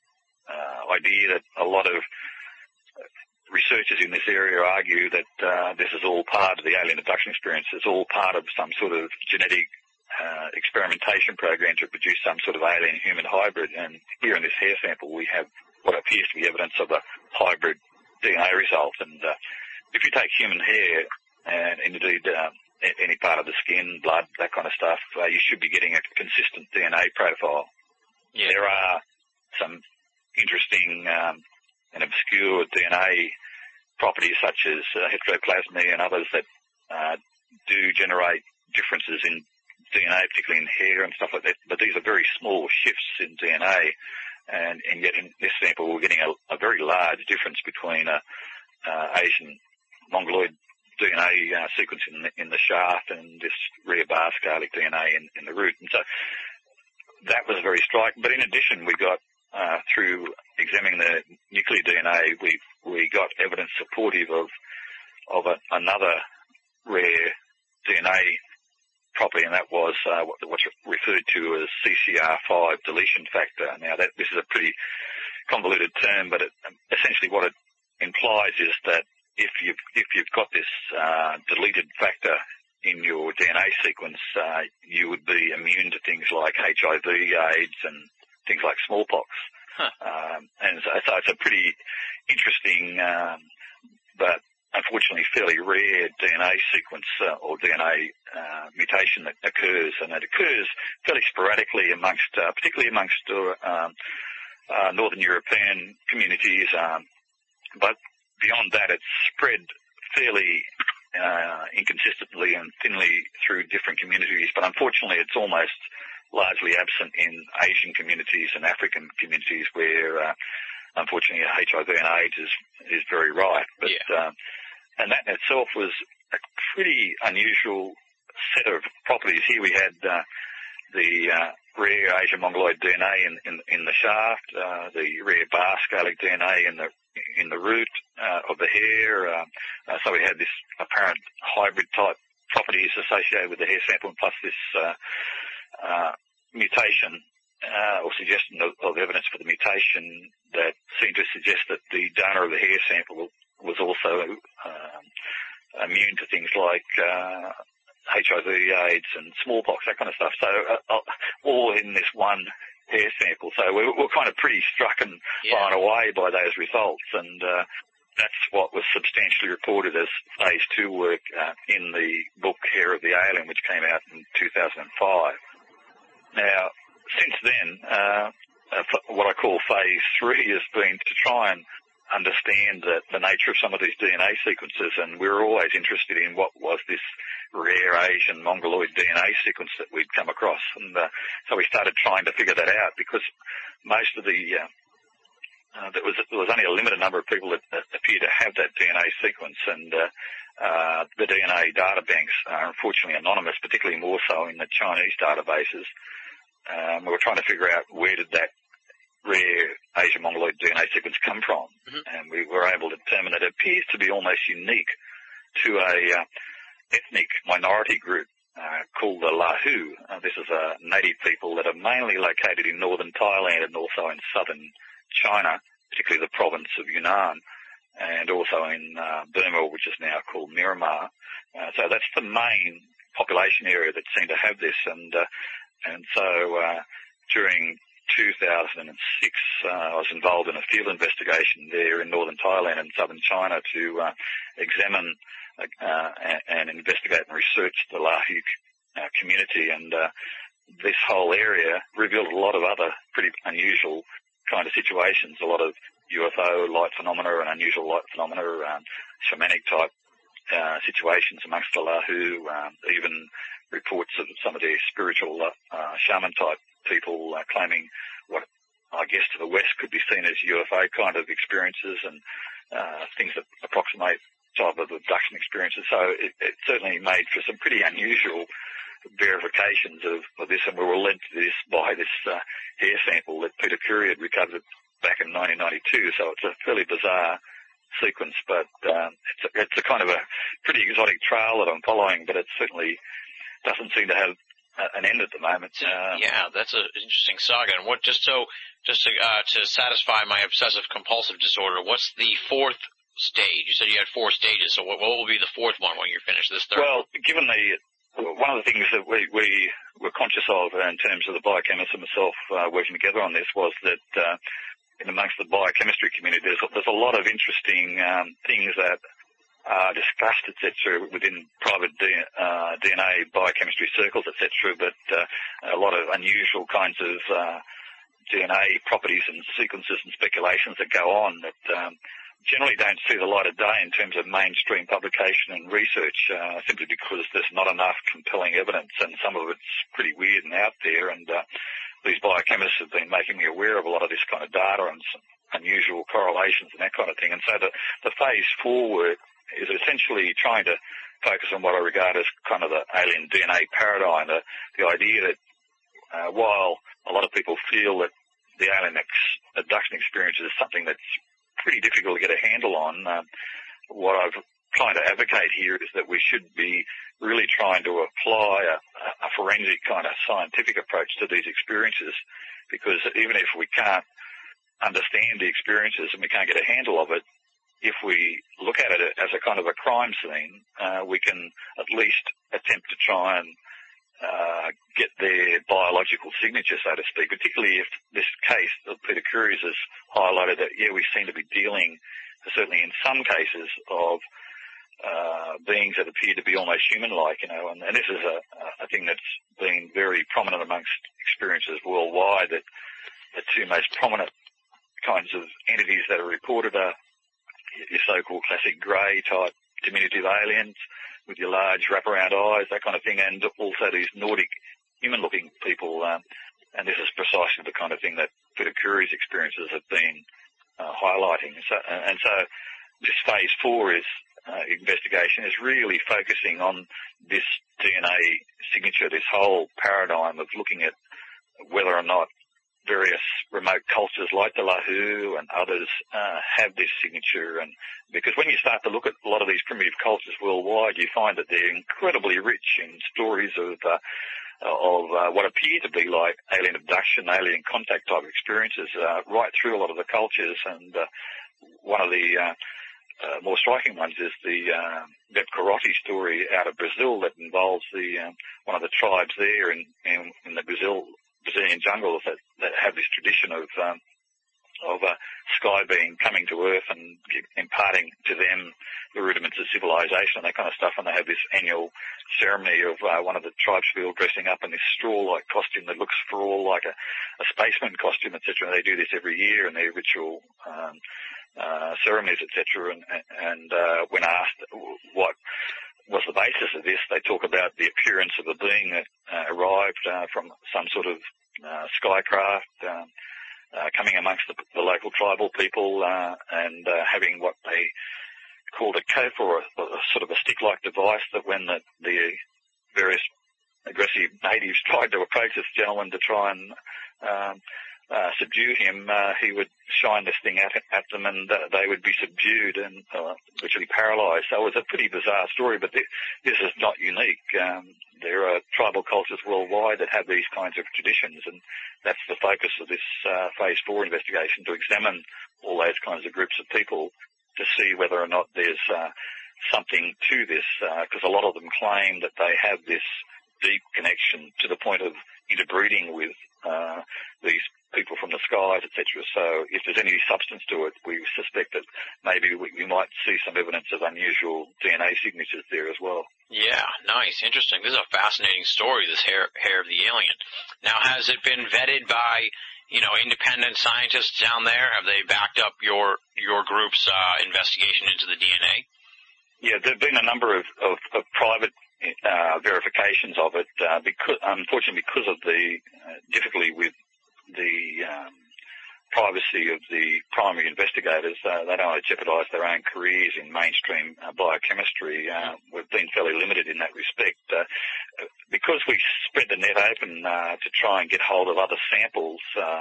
[SPEAKER 1] idea that a lot of researchers in this area argue that this is all part of the alien abduction experience. It's all part of some sort of genetic experimentation program to produce some sort of alien-human hybrid. And here in this hair sample, we have what appears to be evidence of a hybrid DNA result. And if you take human hair and indeed any part of the skin, blood, that kind of stuff, you should be getting a consistent DNA profile. Yeah. There are some interesting and obscure DNA properties such as heteroplasmy and others that do generate differences in DNA, particularly in hair and stuff like that, but these are very small shifts in DNA, and yet in this sample we're getting a very large difference between Asian Mongoloid DNA sequence in the shaft and this rare Basque Gaelic DNA in the root. And so that was very striking. But in addition, we got, through examining the nuclear DNA, we got evidence supportive of another rare DNA property, and that was what's referred to as CCR5 deletion factor. Now, this is a pretty convoluted term, but essentially what it implies is that if you've got this deleted factor in your DNA sequence, you would be immune to things like HIV, AIDS, and things like smallpox. Huh. And so it's a pretty interesting, but unfortunately fairly rare DNA sequence or DNA mutation that occurs, and it occurs fairly sporadically particularly amongst Northern European communities, but beyond that, it's spread fairly inconsistently and thinly through different communities. But unfortunately, it's almost largely absent in Asian communities and African communities where, unfortunately, HIV and AIDS is very rife. But and that in itself was a pretty unusual set of properties. Here we had the rare Asian Mongoloid DNA in the shaft, the rare bar scalic DNA in the root of the hair. So we had this apparent hybrid type properties associated with the hair sample, and plus this mutation or suggestion of evidence for the mutation that seemed to suggest that the donor of the hair sample was also immune to things like HIV, AIDS, and smallpox, that kind of stuff. So all in this one hair sample. So we were kind of pretty struck and blown away by those results, and that's what was substantially reported as phase 2 work in the book Hair of the Alien, which came out in 2005. Now, since then, what I call phase 3 has been to try and understand the nature of some of these DNA sequences, and we were always interested in what was this rare Asian Mongoloid DNA sequence that we'd come across, and so we started trying to figure that out, because most of the there was only a limited number of people that appear to have that DNA sequence, and the DNA data banks are unfortunately anonymous, particularly more so in the Chinese databases. We were trying to figure out where did that rare Asian Mongoloid DNA sequence come from, and we were able to determine that it appears to be almost unique to a ethnic minority group called the Lahu. This is a native people that are mainly located in northern Thailand and also in southern China, particularly the province of Yunnan, and also in Burma, which is now called Myanmar. So that's the main population area that seemed to have this, and so during 2006, I was involved in a field investigation there in northern Thailand and southern China to examine and investigate and research the Lahu community, and this whole area revealed a lot of other pretty unusual kind of situations, a lot of UFO light phenomena and unusual light phenomena, shamanic type situations amongst the Lahu, even reports of some of their spiritual shaman type people claiming what I guess to the West could be seen as UFO kind of experiences, and things that approximate type of abduction experiences. So it certainly made for some pretty unusual verifications of this, and we were led to this by this hair sample that Peter Curie had recovered back in 1992. So it's a fairly bizarre sequence, but it's a kind of a pretty exotic trail that I'm following, but it certainly doesn't seem to have an end at the moment.
[SPEAKER 3] Yeah, that's an interesting saga. And just to satisfy my obsessive compulsive disorder, what's the fourth stage? You said you had 4 stages, so what will be the fourth one when you're finished this third?
[SPEAKER 1] Well, given one of the things that we were conscious of in terms of the biochemist and myself working together on this was that in amongst the biochemistry community, there's a lot of interesting things that are discussed, etc., within private DNA biochemistry circles, etc., but a lot of unusual kinds of DNA properties and sequences and speculations that go on that generally don't see the light of day in terms of mainstream publication and research, simply because there's not enough compelling evidence, and some of it's pretty weird and out there, and these biochemists have been making me aware of a lot of this kind of data and some unusual correlations and that kind of thing. And so the phase 4 work is essentially trying to focus on what I regard as kind of the alien DNA paradigm, the idea that while a lot of people feel that the alien abduction experience is something that's pretty difficult to get a handle on, what I've trying to advocate here is that we should be really trying to apply a forensic kind of scientific approach to these experiences, because even if we can't understand the experiences and we can't get a handle of it, if we look at it as a kind of a crime scene, we can at least attempt to try and get their biological signature, so to speak, particularly if this case of Peter Curie's has highlighted that, yeah, we seem to be dealing, certainly in some cases, of beings that appear to be almost human-like, you know, and this is a thing that's been very prominent amongst experiences worldwide, that the two most prominent kinds of entities that are reported are your so-called classic grey type diminutive aliens with your large wraparound eyes, that kind of thing, and also these Nordic human-looking people. And this is precisely the kind of thing that Peter Curie's experiences have been highlighting. So this phase 4 investigation is really focusing on this DNA signature, this whole paradigm of looking at whether or not various remote cultures like the Lahu and others have this signature. And because when you start to look at a lot of these primitive cultures worldwide, you find that they're incredibly rich in stories of what appear to be like alien abduction, alien contact type experiences right through a lot of the cultures. And one of the more striking ones is the Vepkaroti story out of Brazil that involves one of the tribes there in the Brazilian jungles that have this tradition of a sky being coming to Earth and imparting to them the rudiments of civilization and that kind of stuff. And they have this annual ceremony of one of the tribespeople dressing up in this straw-like costume that looks for all like a spaceman costume, etc. And they do this every year in their ritual ceremonies, etc. And when asked what was the basis of this, they talk about the appearance of a being that arrived from some sort of skycraft, coming amongst the local tribal people and having what they called a cope, or a sort of a stick-like device that when the various aggressive natives tried to approach this gentleman to try and subdue him, he would shine this thing at them and they would be subdued and literally paralyzed. So it was a pretty bizarre story, but this is not unique. There are tribal cultures worldwide that have these kinds of traditions, and that's the focus of this Phase 4 investigation, to examine all those kinds of groups of people to see whether or not there's something to this, because a lot of them claim that they have this deep connection to the point of interbreeding with these people from the skies, etc. So if there's any substance to it, we suspect that maybe we might see some evidence of unusual DNA signatures there as well.
[SPEAKER 3] Yeah, nice, interesting. This is a fascinating story, this hair of the alien. Now, has it been vetted by, independent scientists down there? Have they backed up your group's investigation into the DNA?
[SPEAKER 1] Yeah, there have been a number of private verifications of it, unfortunately because of the difficulty with the privacy of the primary investigators. They don't want to jeopardise their own careers in mainstream biochemistry. We've been fairly limited in that respect. Because we spread the net open to try and get hold of other samples,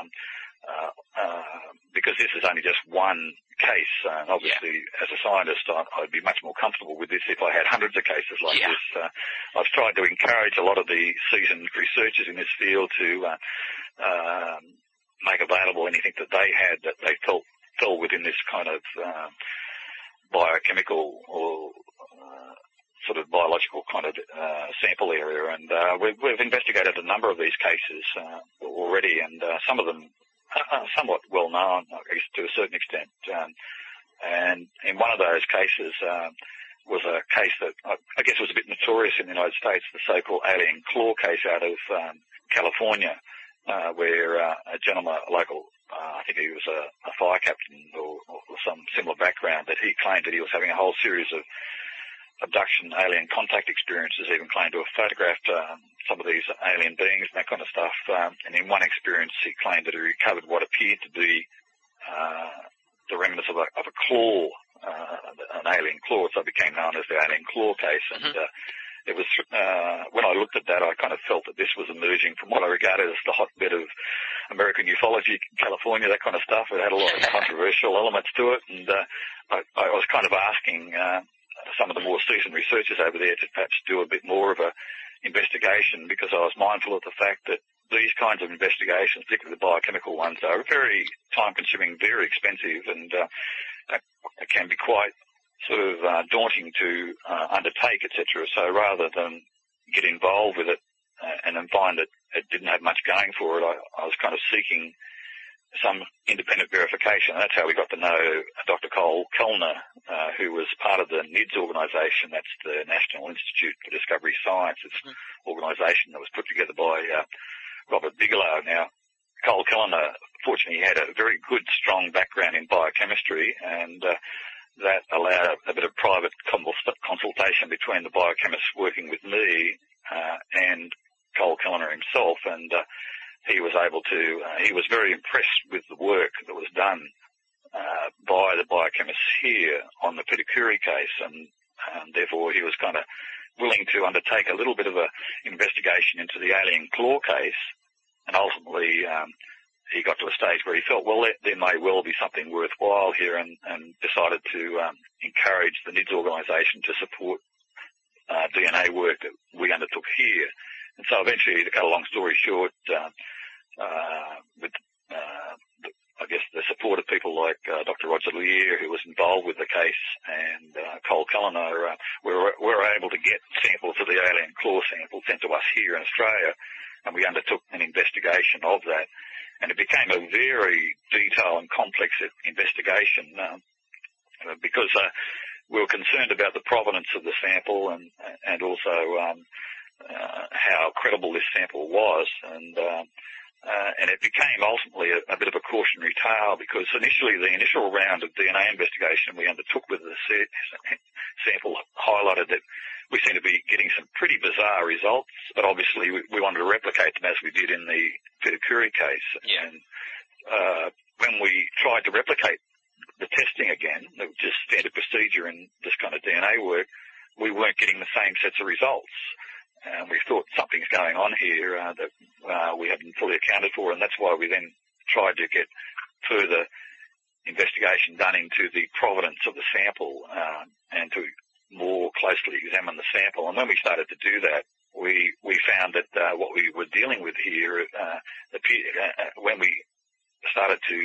[SPEAKER 1] because this is only just one case. Obviously, as a scientist, I'd be much more comfortable with this if I had hundreds of cases like this. I've tried to encourage a lot of the seasoned researchers in this field to make available anything that they had that they felt fell within this kind of biochemical or sort of biological kind of sample area. And we've investigated a number of these cases already, and some of them somewhat well known, I guess, to a certain extent. And in one of those cases was a case that I guess was a bit notorious in the United States, the so-called alien claw case out of California, where a gentleman, a local, I think he was a fire captain or some similar background, that he claimed that he was having a whole series of abduction, alien contact experiences, even claimed to have photographed some of these alien beings and that kind of stuff. And in one experience, he claimed that he recovered what appeared to be the remnants of a claw, an alien claw, so it became known as the alien claw case. And it was when I looked at that, I kind of felt that this was emerging from what I regarded as the hotbed of American ufology, California, that kind of stuff. It had a lot of controversial elements to it, and I was kind of asking some of the more seasoned researchers over there to perhaps do a bit more of a investigation, because I was mindful of the fact that these kinds of investigations, particularly the biochemical ones, are very time-consuming, very expensive, and it can be quite sort of daunting to undertake, etc. So rather than get involved with it and then find that it didn't have much going for it, I was kind of seeking some independent verification. And that's how we got to know Dr. Cole Kellner, who was part of the NIDS organisation. That's the National Institute for Discovery Science. It's an organisation that was put together by Robert Bigelow. Now, Cole Kellner, fortunately, had a very good, strong background in biochemistry, and that allowed a bit of private consultation between the biochemists working with me and Cole Kellner himself, and he was able to, he was very impressed with the work that was done by the biochemists here on the Peter Curie case, and therefore he was kind of willing to undertake a little bit of an investigation into the alien claw case, and ultimately he got to a stage where he felt, well, there may well be something worthwhile here, and decided to encourage the NIDS organisation to support DNA work that we undertook here. And so eventually, to cut a long story short, with I guess the support of people like Dr. Roger Lear, who was involved with the case, and Cole Kellner, we were able to get samples of the alien claw sample sent to us here in Australia, and we undertook an investigation of that. And it became a very detailed and complex investigation because we were concerned about the provenance of the sample and also how credible this sample was. And it became ultimately a bit of a cautionary tale, because initially the initial round of DNA investigation we undertook with the sample highlighted that we seemed to be getting some pretty bizarre results, but obviously we wanted to replicate them as we did in the Peter Curie case.
[SPEAKER 3] Yeah.
[SPEAKER 1] And when we tried to replicate the testing again, which is standard procedure in this kind of DNA work, we weren't getting the same sets of results. And we thought something's going on here that we hadn't fully accounted for, and that's why we then tried to get further investigation done into the provenance of the sample and to more closely examine the sample. And when we started to do that, we found that what we were dealing with here, when we started to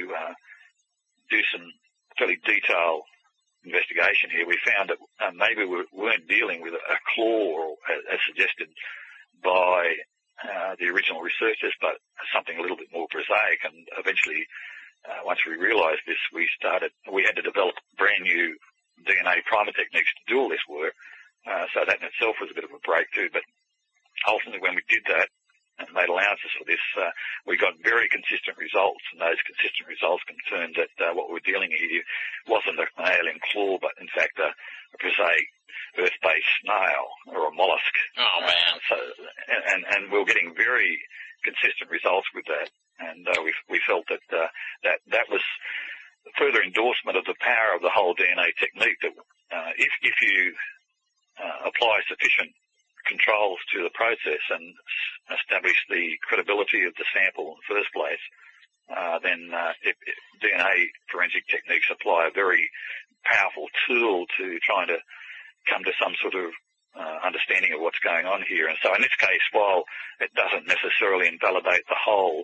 [SPEAKER 1] do some fairly detailed investigation here, we found that maybe we weren't dealing with a claw as suggested by the original researchers, but something a little bit more prosaic. And eventually, once we realised this, we had to develop brand new DNA primer techniques to do all this work. So that in itself was a bit of a breakthrough. But ultimately, when we did that and made allowances for this, we got very consistent results, and those consistent results confirmed that what we were dealing here wasn't an alien claw, but in fact a prosaic earth-based snail or a mollusk.
[SPEAKER 3] Oh man!
[SPEAKER 1] And we were getting very consistent results with that, and we felt that that was further endorsement of the power of the whole DNA technique. That if you apply sufficient controls to the process and establish the credibility of the sample in the first place, then DNA forensic techniques apply a very powerful tool to trying to come to some sort of understanding of what's going on here. And so in this case, while it doesn't necessarily invalidate the whole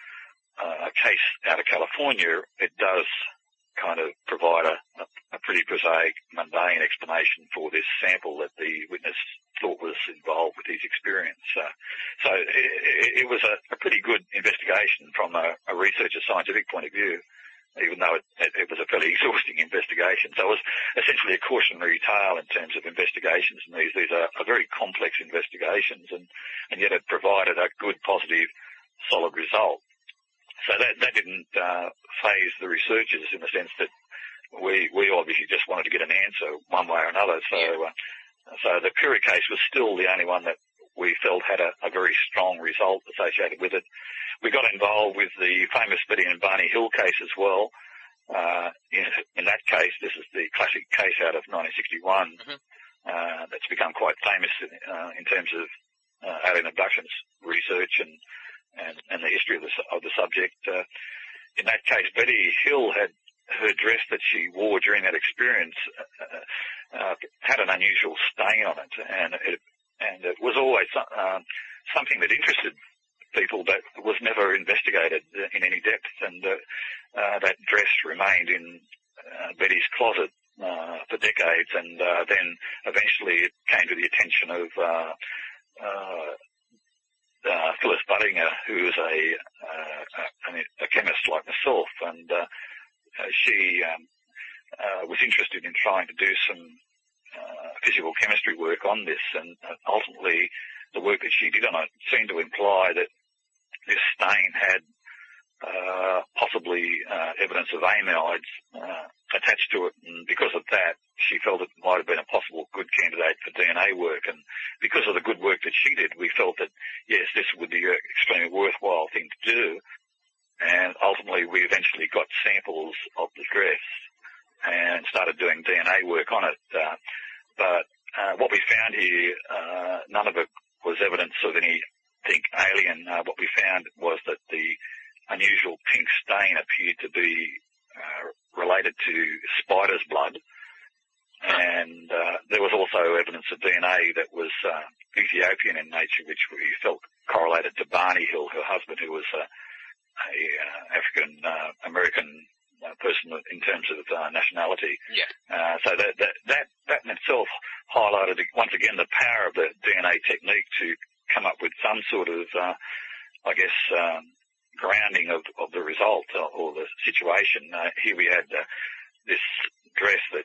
[SPEAKER 1] case out of California, it does kind of provide a pretty prosaic, mundane explanation for this sample that the witness thought was involved with his experience. So it was a pretty good investigation from a researcher scientific point of view, even though it was a fairly exhausting investigation. So it was essentially a cautionary tale in terms of investigations, and these are very complex investigations, and yet it provided a good, positive, solid result. So that didn't faze the researchers in the sense that we obviously just wanted to get an answer one way or another. So the Curie case was still the only one that we felt had a very strong result associated with it. We got involved with the famous Betty and Barney Hill case as well. In that case, this is the classic case out of 1961 that's become quite famous in terms of alien abductions research and the history of the subject. In that case, Betty Hill had her dress that she wore during that experience had an unusual stain on it, and it was always something that interested people, but was never investigated in any depth. And that dress remained in Betty's closet for decades, and then eventually it came to the attention of Phyllis Buttinger, who is a chemist like myself, and she was interested in trying to do some physical chemistry work on this, and ultimately the work that she did on it seemed to imply that this stain had possibly evidence of amyloids attached to it, and because of that, she felt it might have been a possible good candidate for DNA work. And because of the good work that she did, we felt that, yes, this would be an extremely worthwhile thing to do. And ultimately, we eventually got samples of the dress and started doing DNA work on it. But what we found here, none of it was evidence of anything alien. What we found was that the unusual pink stain appeared to be related to spider's blood. And there was also evidence of DNA that was Ethiopian in nature, which we felt correlated to Barney Hill, her husband, who was a African-American person in terms of nationality.
[SPEAKER 3] Yeah.
[SPEAKER 1] So that in itself highlighted once again the power of the DNA technique to come up with some sort of, grounding of the result or the situation. Here we had this dress that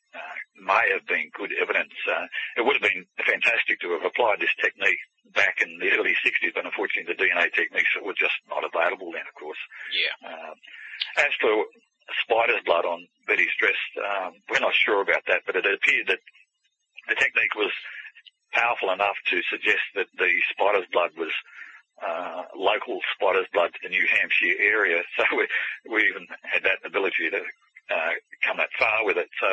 [SPEAKER 1] may have been good evidence. It would have been fantastic to have applied this technique back in the early 60s, but unfortunately the DNA techniques were just not available then, of course.
[SPEAKER 3] Yeah.
[SPEAKER 1] As for spider's blood on Betty's dress, we're not sure about that, but it appeared that the technique was powerful enough to suggest that the spider's blood was local spider's blood to the New Hampshire area. So we even had that ability to come that far with it. So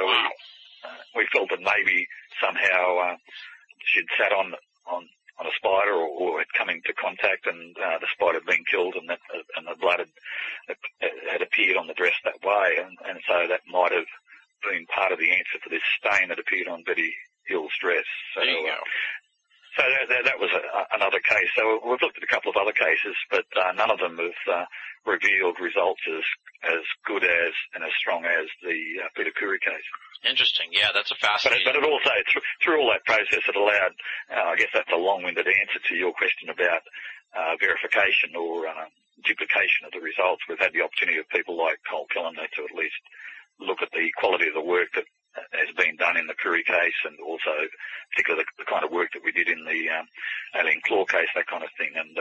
[SPEAKER 1] we felt that maybe somehow she'd sat on a spider or had come into contact and the spider had been killed and the blood had appeared on the dress that way. And so that might have been part of the answer for this stain that appeared on Betty Hill's dress. So,
[SPEAKER 3] there you go.
[SPEAKER 1] So that was another case. So we've looked at a couple of other cases, but none of them have revealed results as good as and as strong as the Peter Khoury case.
[SPEAKER 3] Interesting. Yeah, that's a fascinating.
[SPEAKER 1] But it also, through all that process, it allowed, I guess that's a long-winded answer to your question about verification or duplication of the results. We've had the opportunity of people like Cole Kellner to at least look at the quality of the work that has been done in the Khoury case, and also particularly the kind of work that we did in the Aileen Claw case, that kind of thing. And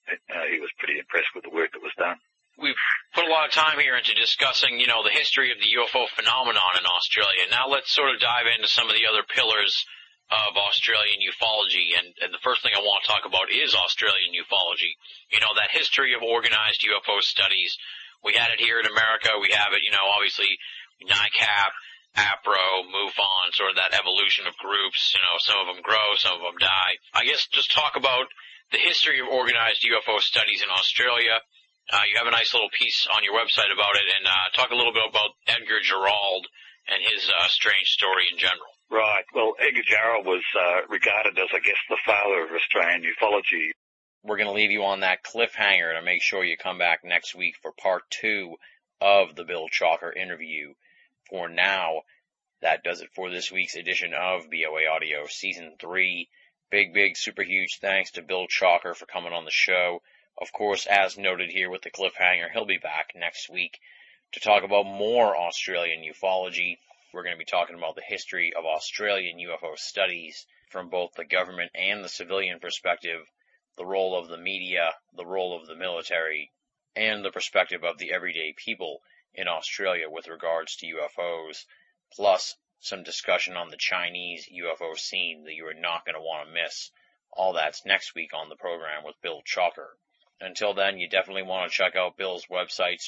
[SPEAKER 1] he was pretty impressed with the work that was done.
[SPEAKER 3] We've put a lot of time here into discussing, the history of the UFO phenomenon in Australia. Now let's sort of dive into some of the other pillars of Australian ufology. And the first thing I want to talk about is Australian ufology. That history of organized UFO studies. We had it here in America. We have it, obviously, NICAP, APRO, MUFON, sort of that evolution of groups. Some of them grow, some of them die. I guess just talk about the history of organized UFO studies in Australia. You have a nice little piece on your website about it, and talk a little bit about Edgar Gerald and his strange story in general.
[SPEAKER 1] Right. Well, Edgar Gerald was regarded as, I guess, the father of Australian ufology.
[SPEAKER 3] We're going to leave you on that cliffhanger to make sure you come back next week for part 2 of the Bill Chalker interview. For now, that does it for this week's edition of BOA Audio Season 3. Big, super huge thanks to Bill Chalker for coming on the show. Of course, as noted here with the cliffhanger, he'll be back next week to talk about more Australian ufology. We're going to be talking about the history of Australian UFO studies from both the government and the civilian perspective, the role of the media, the role of the military, and the perspective of the everyday people in Australia with regards to UFOs, plus some discussion on the Chinese UFO scene that you are not going to want to miss. All that's next week on the program with Bill Chalker. Until then, you definitely want to check out Bill's websites,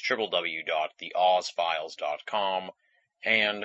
[SPEAKER 3] www.theozfiles.com and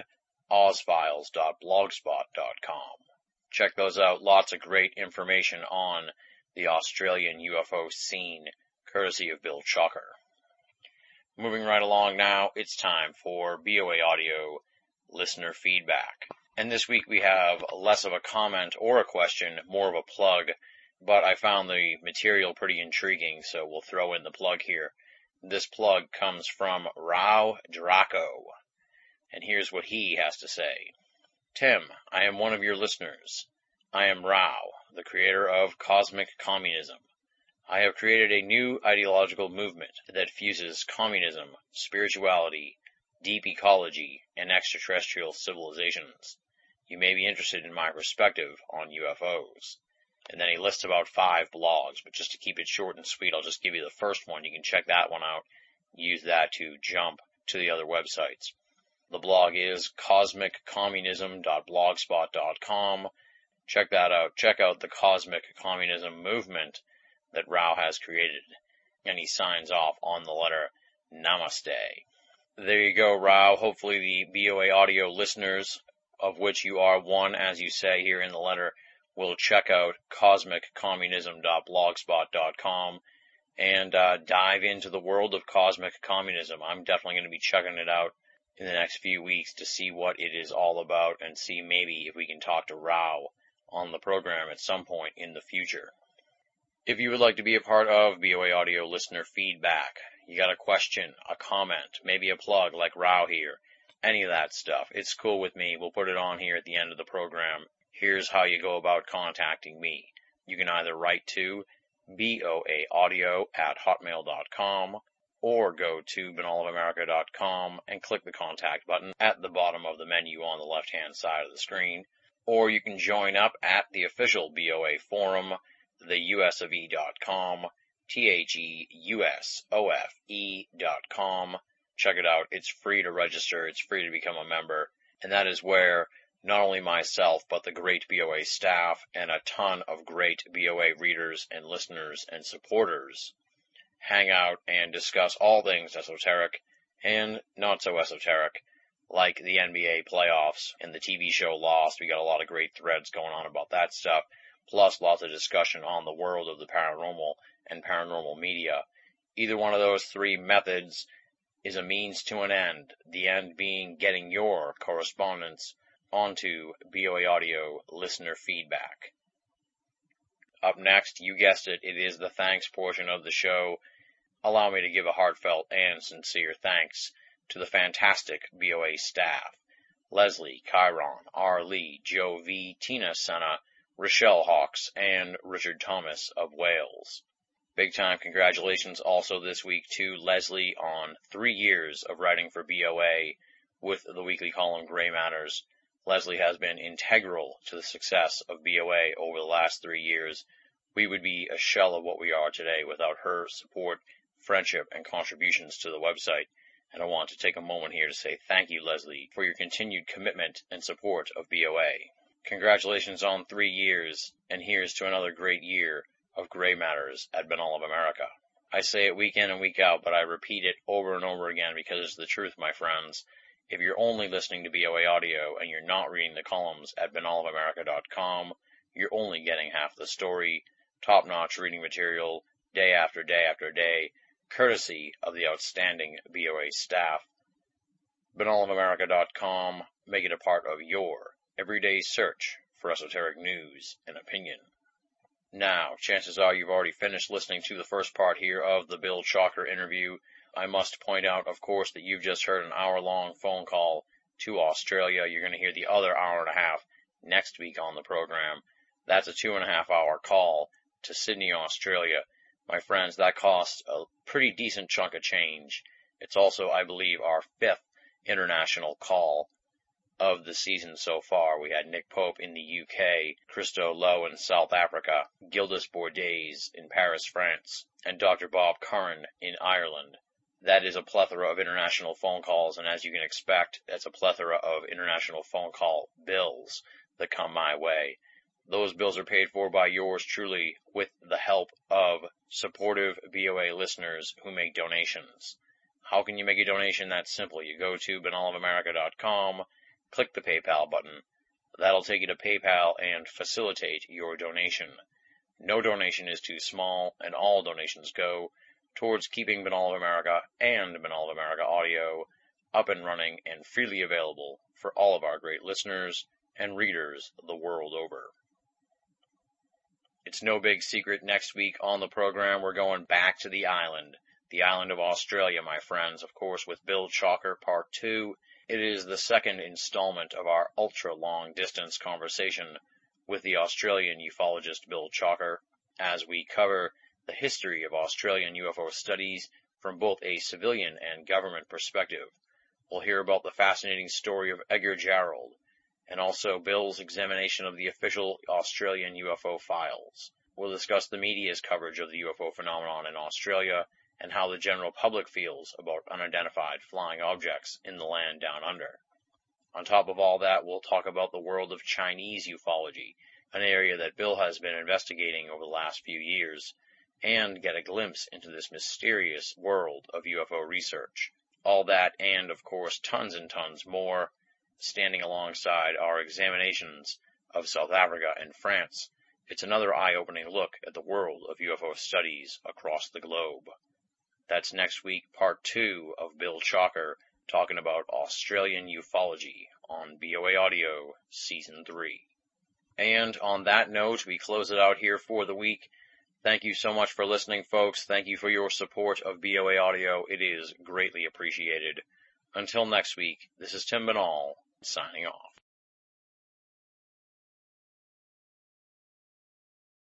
[SPEAKER 3] ozfiles.blogspot.com. Check those out. Lots of great information on the Australian UFO scene, courtesy of Bill Chalker. Moving right along now, it's time for BOA Audio listener feedback. And this week we have less of a comment or a question, more of a plug, but I found the material pretty intriguing, so we'll throw in the plug here. This plug comes from Rao Draco, and here's what he has to say. Tim, I am one of your listeners. I am Rao, the creator of Cosmic Communism. I have created a new ideological movement that fuses communism, spirituality, deep ecology, and extraterrestrial civilizations. You may be interested in my perspective on UFOs. And then he lists about 5 blogs, but just to keep it short and sweet, I'll just give you the first one. You can check that one out use that to jump to the other websites. The blog is cosmiccommunism.blogspot.com. Check that out. Check out the cosmic communism movement that Rao has created. And he signs off on the letter Namaste. There you go, Rao. Hopefully the BOA audio listeners, of which you are one, as you say here in the letter, will check out cosmiccommunism.blogspot.com and dive into the world of cosmic communism. I'm definitely going to be checking it out in the next few weeks to see what it is all about and see maybe if we can talk to Rao on the program at some point in the future. If you would like to be a part of BOA Audio listener feedback, you got a question, a comment, maybe a plug like Rao here, any of that stuff, it's cool with me. We'll put it on here at the end of the program. Here's how you go about contacting me. You can either write to boaaudio@hotmail.com or go to benallofamerica.com and click the contact button at the bottom of the menu on the left-hand side of the screen. Or you can join up at the official BOA forum, theusofe.com, theusofe.com. Check it out. It's free to register. It's free to become a member. And that is where not only myself, but the great BOA staff and a ton of great BOA readers and listeners and supporters hang out and discuss all things esoteric and not so esoteric, like the NBA playoffs and the TV show Lost. We got a lot of great threads going on about that stuff, plus lots of discussion on the world of the paranormal and paranormal media. Either one of those three methods is a means to an end, the end being getting your correspondence onto BOA Audio listener feedback. Up next, you guessed it, it is the thanks portion of the show. Allow me to give a heartfelt and sincere thanks to the fantastic BOA staff. Leslie, Chiron, R. Lee, Joe V, Tina Senna, Rochelle Hawks, and Richard Thomas of Wales. Big time congratulations also this week to Leslie on 3 years of writing for BOA with the weekly column Gray Matters. Leslie has been integral to the success of BOA over the last 3 years. We would be a shell of what we are today without her support, friendship, and contributions to the website. And I want to take a moment here to say thank you, Leslie, for your continued commitment and support of BOA. Congratulations on 3 years, and here's to another great year of Gray Matters at Binnall of America. I say it week in and week out, but I repeat it over and over again because it's the truth, my friends. If you're only listening to BOA Audio and you're not reading the columns at benallofamerica.com, you're only getting half the story, top-notch reading material, day after day after day, courtesy of the outstanding BOA staff. benallofamerica.com, make it a part of your everyday search for esoteric news and opinion. Now, chances are you've already finished listening to the first part here of the Bill Chalker interview. I must point out, of course, that you've just heard an hour-long phone call to Australia. You're going to hear the other hour and a half next week on the program. That's a 2.5-hour call to Sydney, Australia. My friends, that costs a pretty decent chunk of change. It's also, I believe, our 5th international call of the season so far. We had Nick Pope in the UK, Christo Lowe in South Africa, Gildas Bordes in Paris, France, and Dr. Bob Curran in Ireland. That is a plethora of international phone calls, and as you can expect, that's a plethora of international phone call bills that come my way. Those bills are paid for by yours truly with the help of supportive BOA listeners who make donations. How can you make a donation? That's simple. You go to benallofamerica.com, click the PayPal button. That'll take you to PayPal and facilitate your donation. No donation is too small, and all donations go towards keeping Binnall of America and Binnall of America Audio up and running and freely available for all of our great listeners and readers the world over. It's no big secret, next week on the program we're going back to the island of Australia, my friends, of course, with Bill Chalker Part 2. It is the second installment of our ultra-long-distance conversation with the Australian ufologist Bill Chalker, as we cover the history of Australian UFO studies from both a civilian and government perspective. We'll hear about the fascinating story of Edgar Jarrell, and also Bill's examination of the official Australian UFO files. We'll discuss the media's coverage of the UFO phenomenon in Australia, and how the general public feels about unidentified flying objects in the land down under. On top of all that, we'll talk about the world of Chinese ufology, an area that Bill has been investigating over the last few years, and get a glimpse into this mysterious world of UFO research. All that and, of course, tons and tons more, standing alongside our examinations of South Africa and France. It's another eye-opening look at the world of UFO studies across the globe. That's next week, part 2 of Bill Chalker talking about Australian ufology on BOA Audio Season 3. And on that note, we close it out here for the week. Thank you so much for listening, folks. Thank you for your support of BOA Audio. It is greatly appreciated. Until next week, this is Tim Binnall, signing off.